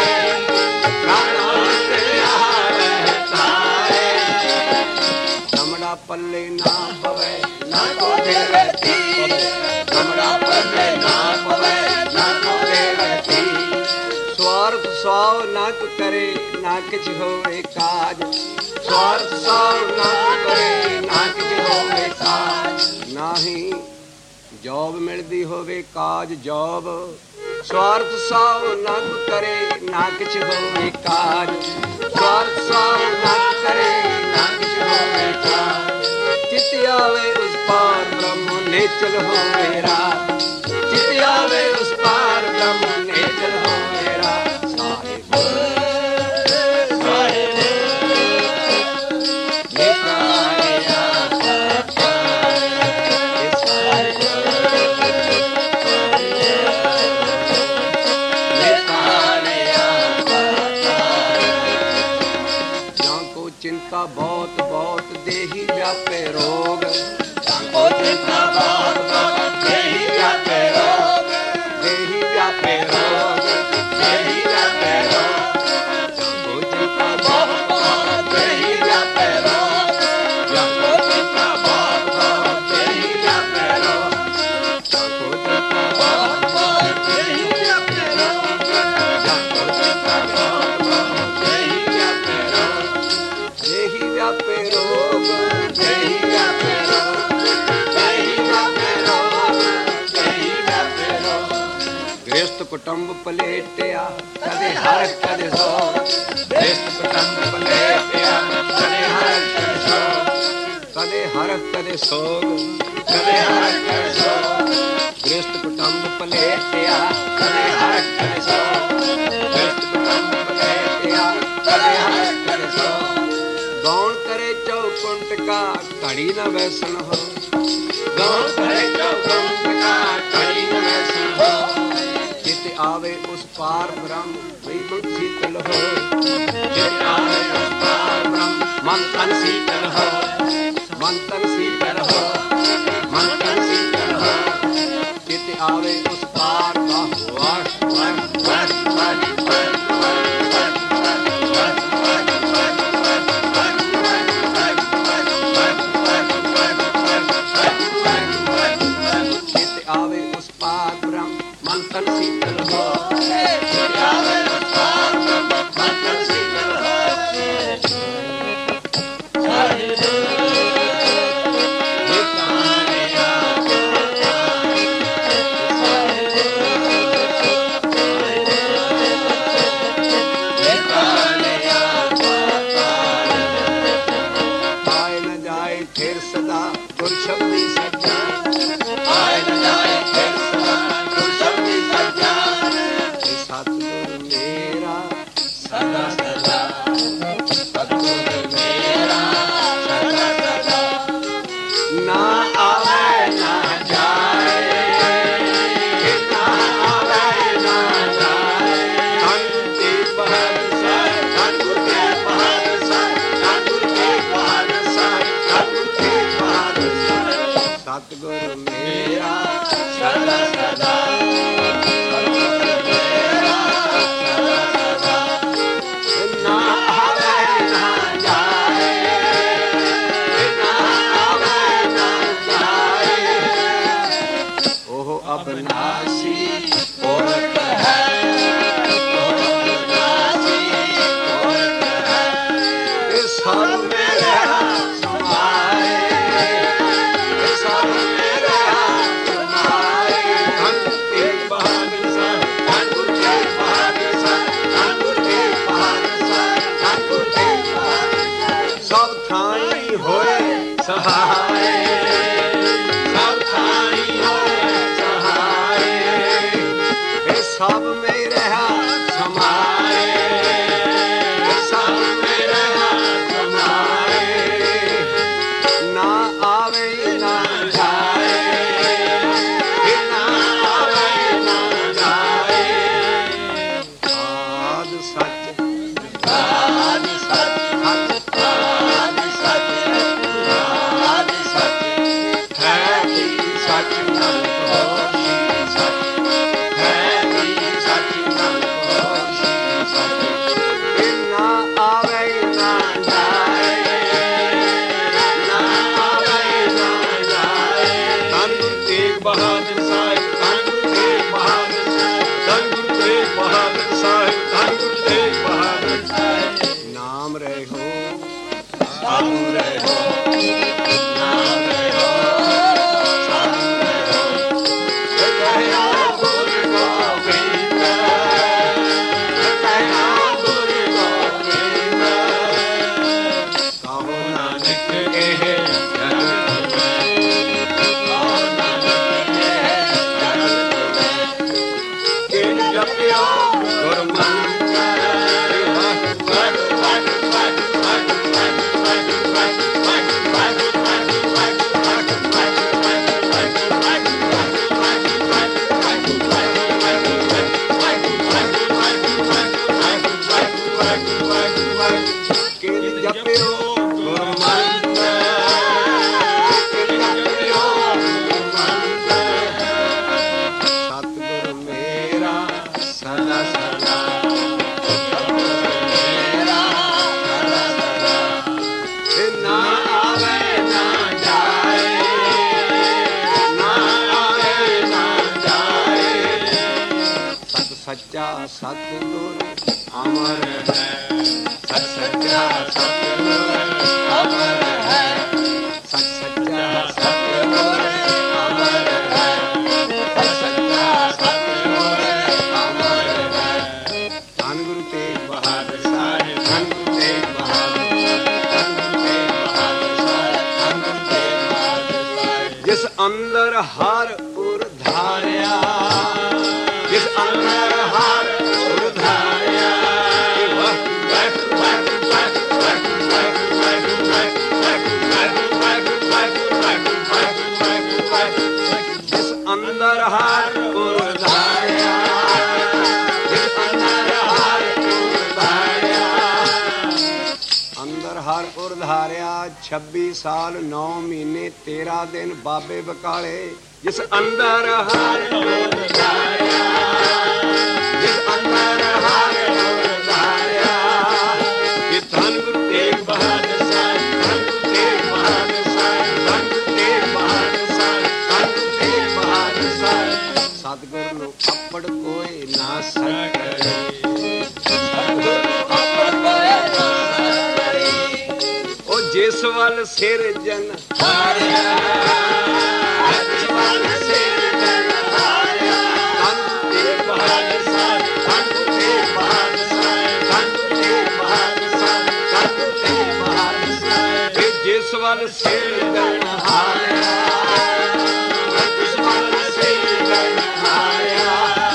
S1: नानक आवे तारे। दमड़ा पल्ले ना पवे ना को देवे तीर, दमड़ा पल्ले ना पवे ना को देवे तीर। स्वार्थ स्वाव नक करे ना किछ होवे काज, स्वार्थ स्वाव नक करे ना किछ होवे काज। नाही जॉब मिलदी होवे काज जॉब, स्वार्थ साव नक करे ना किछ होवे काज, स्वार्थ साव नक करे ना किछ होवे काज। चित आवे उस पार ब्रह्म नेचल होवे रात, चित आवे उस पार ब्रह्म नेचल होवे रात। साहिब साहिब नितानिया चिंता बहुत बहुत देही व्यापे रोग, जाको चिंता बहुत बहुत देही व्यापे रोग, देही व्यापे रोग, देही व्यापे रोग। जाको चिंता बहुत बहुत देही व्यापे रोग, कुटुंब पलेटिया कदे हर कदे सो दृष्ट कुटुंब पलेटिया कदे हर कदे सो कदे हर कदे सोग कदे हर कदे सो दृष्ट कुटुंब पलेटिया कदे हर कदे सो दृष्ट कुटुंब पलेटिया कदे हर कदे सो गौण करे चौकुंट का घड़ी न वैसन हो गौण करे चौकुंट का घड़ी न वैसन हो चित आवे उस पार ब्रह्म मन शीतल हो चित आवे उस पार ब्रह्म मन तन शीतल हो मन तन शीतल हो मन तन शीतल हो चित आवे उस पार सच्चा सतगुरु अमर है, सच्चा सतगुरु अमर है, सच्चा सतगुरु अमर है, सच्चा सतगुरु अमर जिस अंदर हर उर धारिया, जिस अंदर हर उर धारिया, जिस अंदर हर उर धारिया, जिस अंदर हर उर धारिया, अंदर हर उर धारिया 26 साल 9 महीने 13 दिन बाबे बकाले। जिस अंदर हर उर धारिया, जिस अंदर हर उर धारिया, ये धन गुरु तेग बहादुर साहिब, धन गुरु तेग बहादुर साहिब, धन गुरु तेग बहादुर साहिब, धन गुरु तेग बहादुर साहिब। सतगुरु नु अपड़ कोई ना सकड़े, सतगुरु अपड़ कोई ना सकड़े। ओ जिस वल सिर जन हारिया, जिस वल सिर जन हारिया, धन गुरु तेग बहादुर साहिब, धन गुरु तेग बहादुर साहिब, धन गुरु तेग बहादुर साहिब, धन गुरु तेग बहादुर साहिब। जिस वल सिर जन हारिया, जिस वल सिर जन हारिया,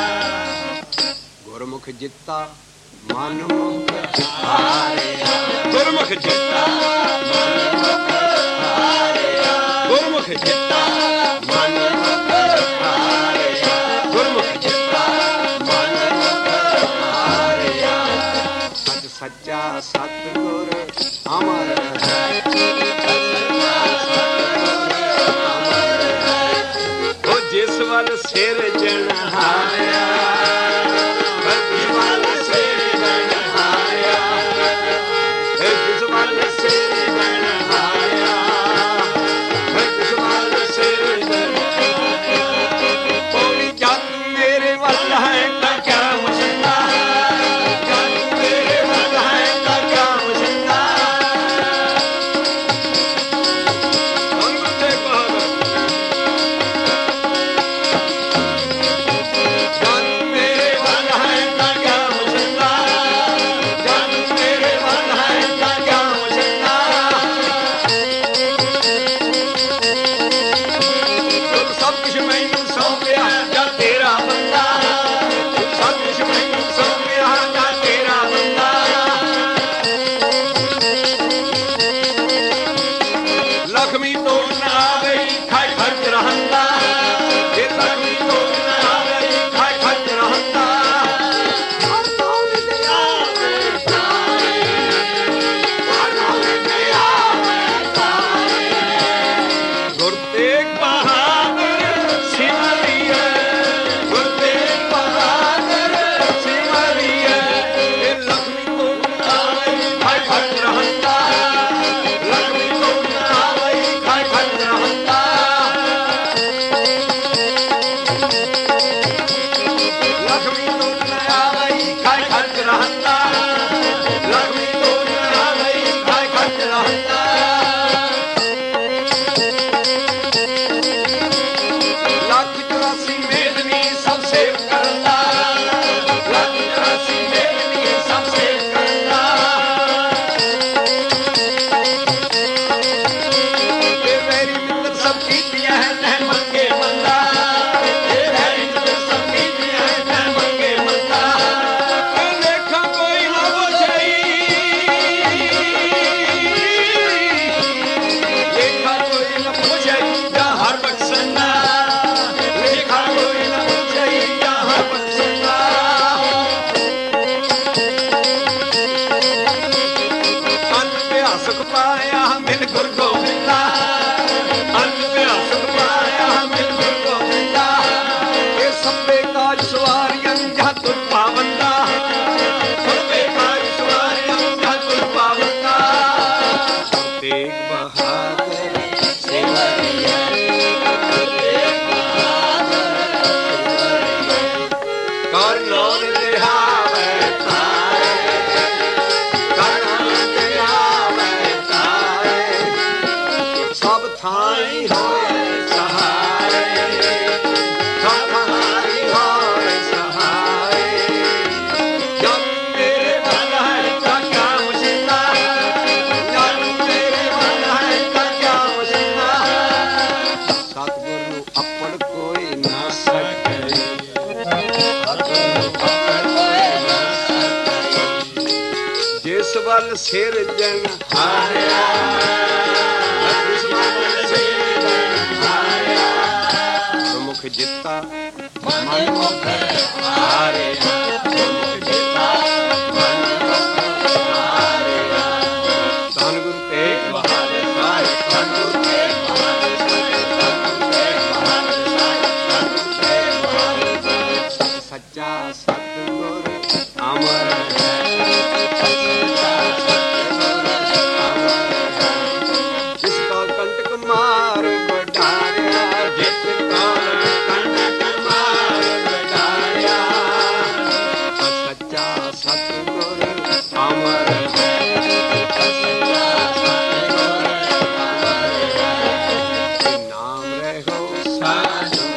S1: गुरमुख जिता मन मुख हारिया, गुरमुख जिता मन मुख हारिया, गुरमुख जिता मन मुख हारिया, गुरमुख जिता मन मुख हारिया। सच सच्चा सतगुर अमर है, सच्चा सतगुर अमर है। ओ जिस वल सिर जन हारिया, जिस वल सिर जन हारिया, जिस वल सिर जन हारिया, जिस वल सिर जन हारिया। पौड़ी जग मेरे वल है तां क्या मुशक्का, जग मेरे वल है तां क्या मुशक्का। धन गुरु तेग बहादुर, जग मेरे वल है तां क्या मुशक्का, जग मेरे वल है तां क्या मुशक्का। तू सब कुछ मैनू सौंपिया जा तेरा बंदा, तू सब कुछ मैनू सौंपिया जा तेरा बंदा। लक्ष्मी तो ना गई खाई खर्च रहंदा, ये लक्ष्मी तो ना गई खाई खर्च रहंदा। हर नाम ते आवे तारे, हर नाम ते आवे तारे। गुरु तेग बहादुर सिमरिए, गुरु तेग बहादुर सिमरिए। ये लक्ष्मी तो ना गई खाई खर्च रहंदा, लक्ष्मी तो ना गई खाई खर्च रहंदा। लक्ष्मी तो ना गई खाई खर्च रहंदा, लक्ष्मी तो ना गई खाई खर्च रहंदा। ਲੱਖ 84 ਮੇਦਨੀ ਸਭ ਸੇਵ ਕਰਦਾ, ਲੱਖ 84 ਮੇਦਨੀ ਸਭ ਸੇਵ ਕਰਦਾ। ਤੇ ਮੇਰੀ ਮਿੱਤਰ ਸਭ ਕੀਤੀਆਂ ਹੈ ਤੈਂ ਮੰਗੇ ਮੰਦਾ, ਤੇ ਮੇਰੀ ਮਿੱਤਰ ਸਭ ਕੀਤੀਆਂ ਹੈ ਤੈਂ ਮੰਗੇ ਮੰਦਾ। ਇਹ ਲੇਖਾ ਕੋਈ ਨਾ ਬਚਾਈ, ਲੇਖਾ ਕੋਈ ਨਾ ਬਚਾਈ ਜਾਂ ਹਰ ਬਖਸ਼ੰਦਾ, ਲੇਖਾ ਕੋਈ ਨਾ ਬਚਾਈ ਜਾਂ ਹਰ ਬਖਸ਼ੰਦਾ। ਅੰਤ ਭਿਆਸਕ ਪਾਇਆ ਮਿਲ ਗੁਰ ਗੋਬਿੰਦਾ, ਅੰਤ ਭਿਆਸਕ ਪਾਇਆ ਮਿਲ ਗੁਰ ਗੋਬਿੰਦਾ। ਇਹ ਸਭੇ ਕਾਜ ਸਵਾਰੀਆਂ ਜਾਂ ਤੁਰ ਪਾਵੰਦਾ, ਸਭੇ ਕਾਜ ਸਵਾਰੀਆਂ ਜਾਂ ਤੁਰ ਪਾਵੰਦਾ। ਤੇਗ ਬਹਾਦਰ ਸਿਮਰਿਆ, ਤੇਗ ਬਹਾਦਰ ਸਿਮਰਿਆ। ਕਰ ਨਾਮ ਦਿਹਾਵੇ ਤਾਰੇ, ਕਰ ਨਾਮ ਦਿਹਾਵੇ ਤਾਰੇ। ਸਭ ਥਾਈ ਹੋਏ ਸਹਾਰੇ, ਸਭ ਥਾਈ ਹੋਏ ਸਹਾਰੇ। ਜਗ ਮੇਰੇ ਵੱਲ ਹੈ ਤਾਂ ਕਿਆ ਮੁਸ਼ਕਿਲਾ, ਜਗ ਮੇਰੇ ਵੱਲ ਹੈ ਤਾਂ ਕਿਆ ਮੁਸ਼ਕਿਲਾ। ਦੁਸ਼ਮਨ ਸਿਰਜਣ ਹਾਰਿਆ, ਦੁਸ਼ਮਨ ਸਿਰਜਣ ਹਾਰਿਆ, ਗੁਰਮੁਖ ਜਿੱਤਾ ਮਨਮੁਖ ਹਾਰਿਆ, ਗੁਰਮੁਖ ਜਿੱਤਾ ਮਨਮੁਖ ਹਾਰਿਆ। ਧੰਨ ਗੁਰੂ ਤੇਗ ਬਹਾਦਰ ਸਾਹਿਬ, ਧੰਨ ਗੁਰੂ ਤੇਗ ਬਹਾਦਰ ਸਾਹਿਬ, ਧੰਨ ਗੁਰੂ ਤੇਗ ਬਹਾਦਰ ਸਾਹਿਬ, ਧੰਨ ਗੁਰੂ ਤੇਗ ਬਹਾਦਰ ਸਾਹਿਬ। ਸੱਚਾ ਸਤਿਗੁਰ ਅਮਰ ਹੈ, ਸੱਚਾ ਸਤਿਗੁਰ ਅਮਰ ਹੈ, ਜਿਸ ਕਾ ਕੰਟਕ ਮਾਰ ਵਡਾਰਿਆ, ਜਿਸ ਕਾ ਕੰਟਕ ਮਾਰ ਵਡਾਰਿਆ, ਸੱਚਾ ਸਤਿਗੁਰ ਅਮਰ ਹੈ, ਸੱਚਾ ਸਤਿਗੁਰ ਅਮਰ ਹੈ। ਨਾਮ ਰਹੋ ਸਾਧੂ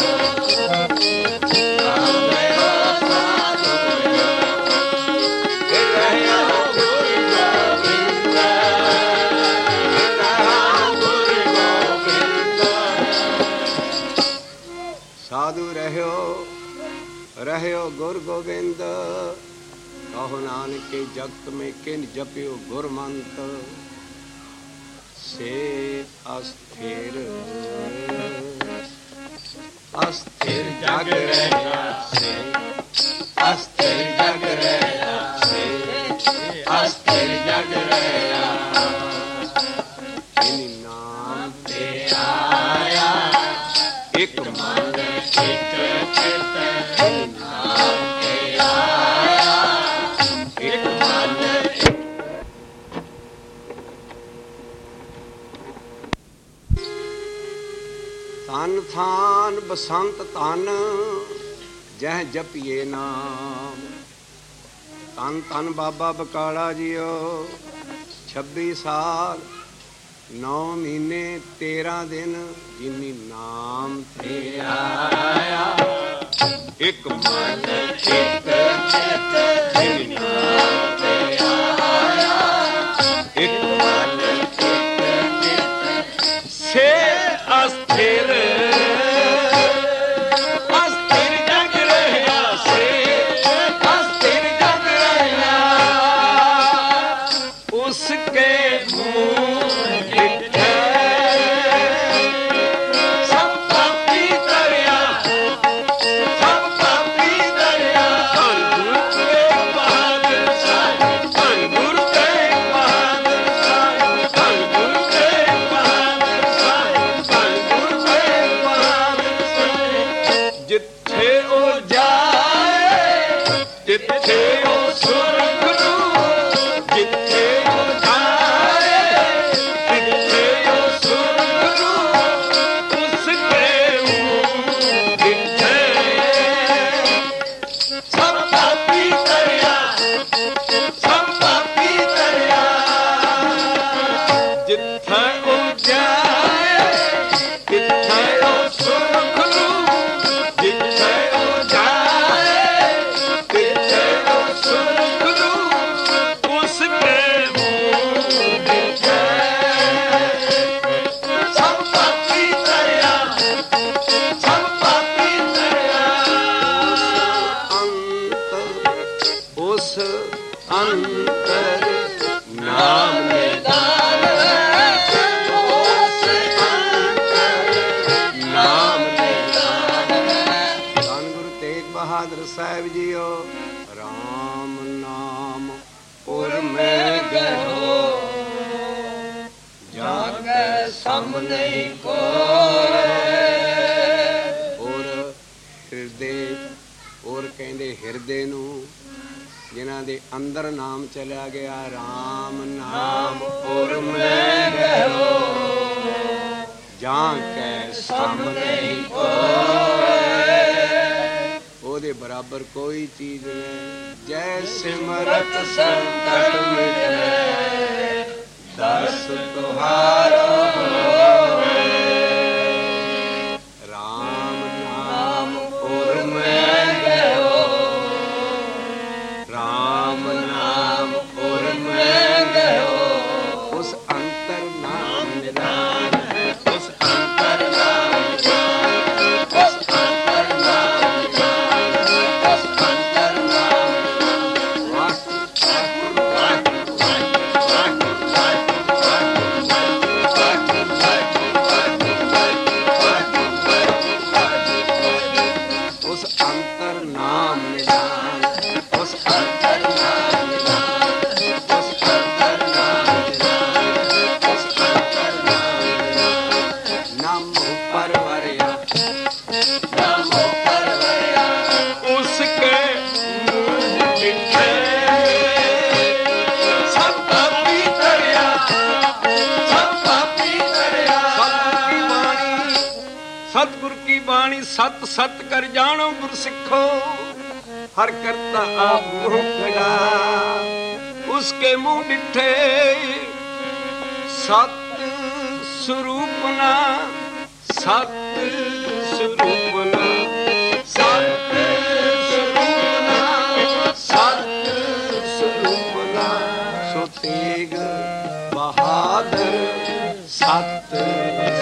S1: ਸਾਧੂ ਰਹਿਓ, ਰਹਿਓ ਗੁਰ ਗੋਬਿੰਦ। ਕਹੋ ਨਾਨਕ ਜਗਤ में किन जपियो गुर मंत, से अस्थिर अस्थिर जग रहया, से अस्थिर जग रहया, से अस्थिर जग रहया। इन्हीं नाम ते आया एक मन एक चित, नाम ते आया एक मन एक। ਧਨ ਥਾਨ ਬਸੰਤ ਧਨ, ਜਹ ਜਪੀਏ ਨਾਮ। ਧੰਨ ਧੰਨ ਬਾਬਾ ਬਕਾਲਾ ਜੀਓ, 26 ਸਾਲ 9 ਮਹੀਨੇ 13 ਦਿਨ ਜਿਨੀ ਨਾਮ ਤੇ ਆਇਆ, ਇੱਕ ਮਨ ਇੱਕ ਚਿਤ ਜਿਨੀ ਨਾਮ ਤੇ ਆਇਆ, ਇੱਕ ਮਨ ਇੱਕ ਚਿਤ, ਸੇ अस्थिर अस्थिर जग रहया, से अस्थिर जग रहया। उसके मुँह डिठे सब पापी दरिया, सब पापी दरिया। धन गुरु तेग बहादुर साहिब, धन गुरु तेग बहादुर साहिब, धन गुरु तेग बहादुर साहिब। जिथे ओ जाए तिथे ओ सुरग नू, जिथे ओ जाए तिथे ओ सुरग नू, उसके मुँह डिठे सब पापी दरिया, सब पापी दरिया। जिथे ओ जाए तिथे ओ सुरग नू, जिथे ओ जाए तिथे ओ सुरग नू, उसके मुँह डिठे सब पापी दरिया, सब पापी दरिया। अंत उस अंतर नाम निदान है, उस अंतर नाम निदान है। धन गुरु तेग बहादुर साहिब जीओ, राम नाम उर में गहो, जाके सामने को और ਹਿਰਦੇ, और ਕਹਿੰਦੇ ਹਿਰਦੇ ਨੂੰ ਜਿਨ੍ਹਾਂ ਦੇ ਅੰਦਰ ਨਾਮ ਚਲਿਆ ਗਿਆ, ਰਾਮ ਨਾਮ ਉਰ ਮੈਂ ਗਓ, ਜਾਂ ਕੇ ਸਾਹਮਣੇ ਕੋਏ, ਉਹਦੇ ਬਰਾਬਰ ਕੋਈ ਚੀਜ਼ ਨਹੀਂ। ਜੈ ਸਿਮਰਤ ਸੰਕਟ ਮਿਟੇ, ਦਸ ਤੁਹਾਰਾ ਹੋਵੇ। ਰਾਮ ਨਾਮ ਉਰ ਮੈਂ ਗਓ, ਰਾਮ ਨਾਮ ਉਰ ਮੈਂ ਗਓ। ਉਸ ਅੰਤਰ ਨਾਮ ਨਿਦਾਨ ਹੈ, ਉਸ ਅੰਤਰ ਨਾਮ ਨਿਦਾਨ, ਉਸ ਅੰਤਰ ਨਾਮ ਨਿਦਾਨ, ਉਸ ਅੰਤਰ ਨਾਮ ਨਿਦਾਨ। ਵਾਹਿਗੁਰੂ ਵਾਹਿਗੁਰੂ ਵਾਹਿਗੁਰੂ। ਨਾਮ ਪਰਵਰਿਆ ਨਾਮ ਪਰਵਰਿਆ ਉਸਕੇ ਮੂੰਹ ਡਿਠੇ ਸਭ ਪਾਪੀ ਤਰਿਆ ਸਭ ਪਾਪੀ ਤਰਿਆ। सतगुर की बाणी सत सत कर जानो गुर सिखो हर करता आप मुँह खड़ा उसके मुँह डिठे सत स्वरूपना सत स्वरूपना सत स्वरूपना सत स्वरूपना सो तेग बहादुर सत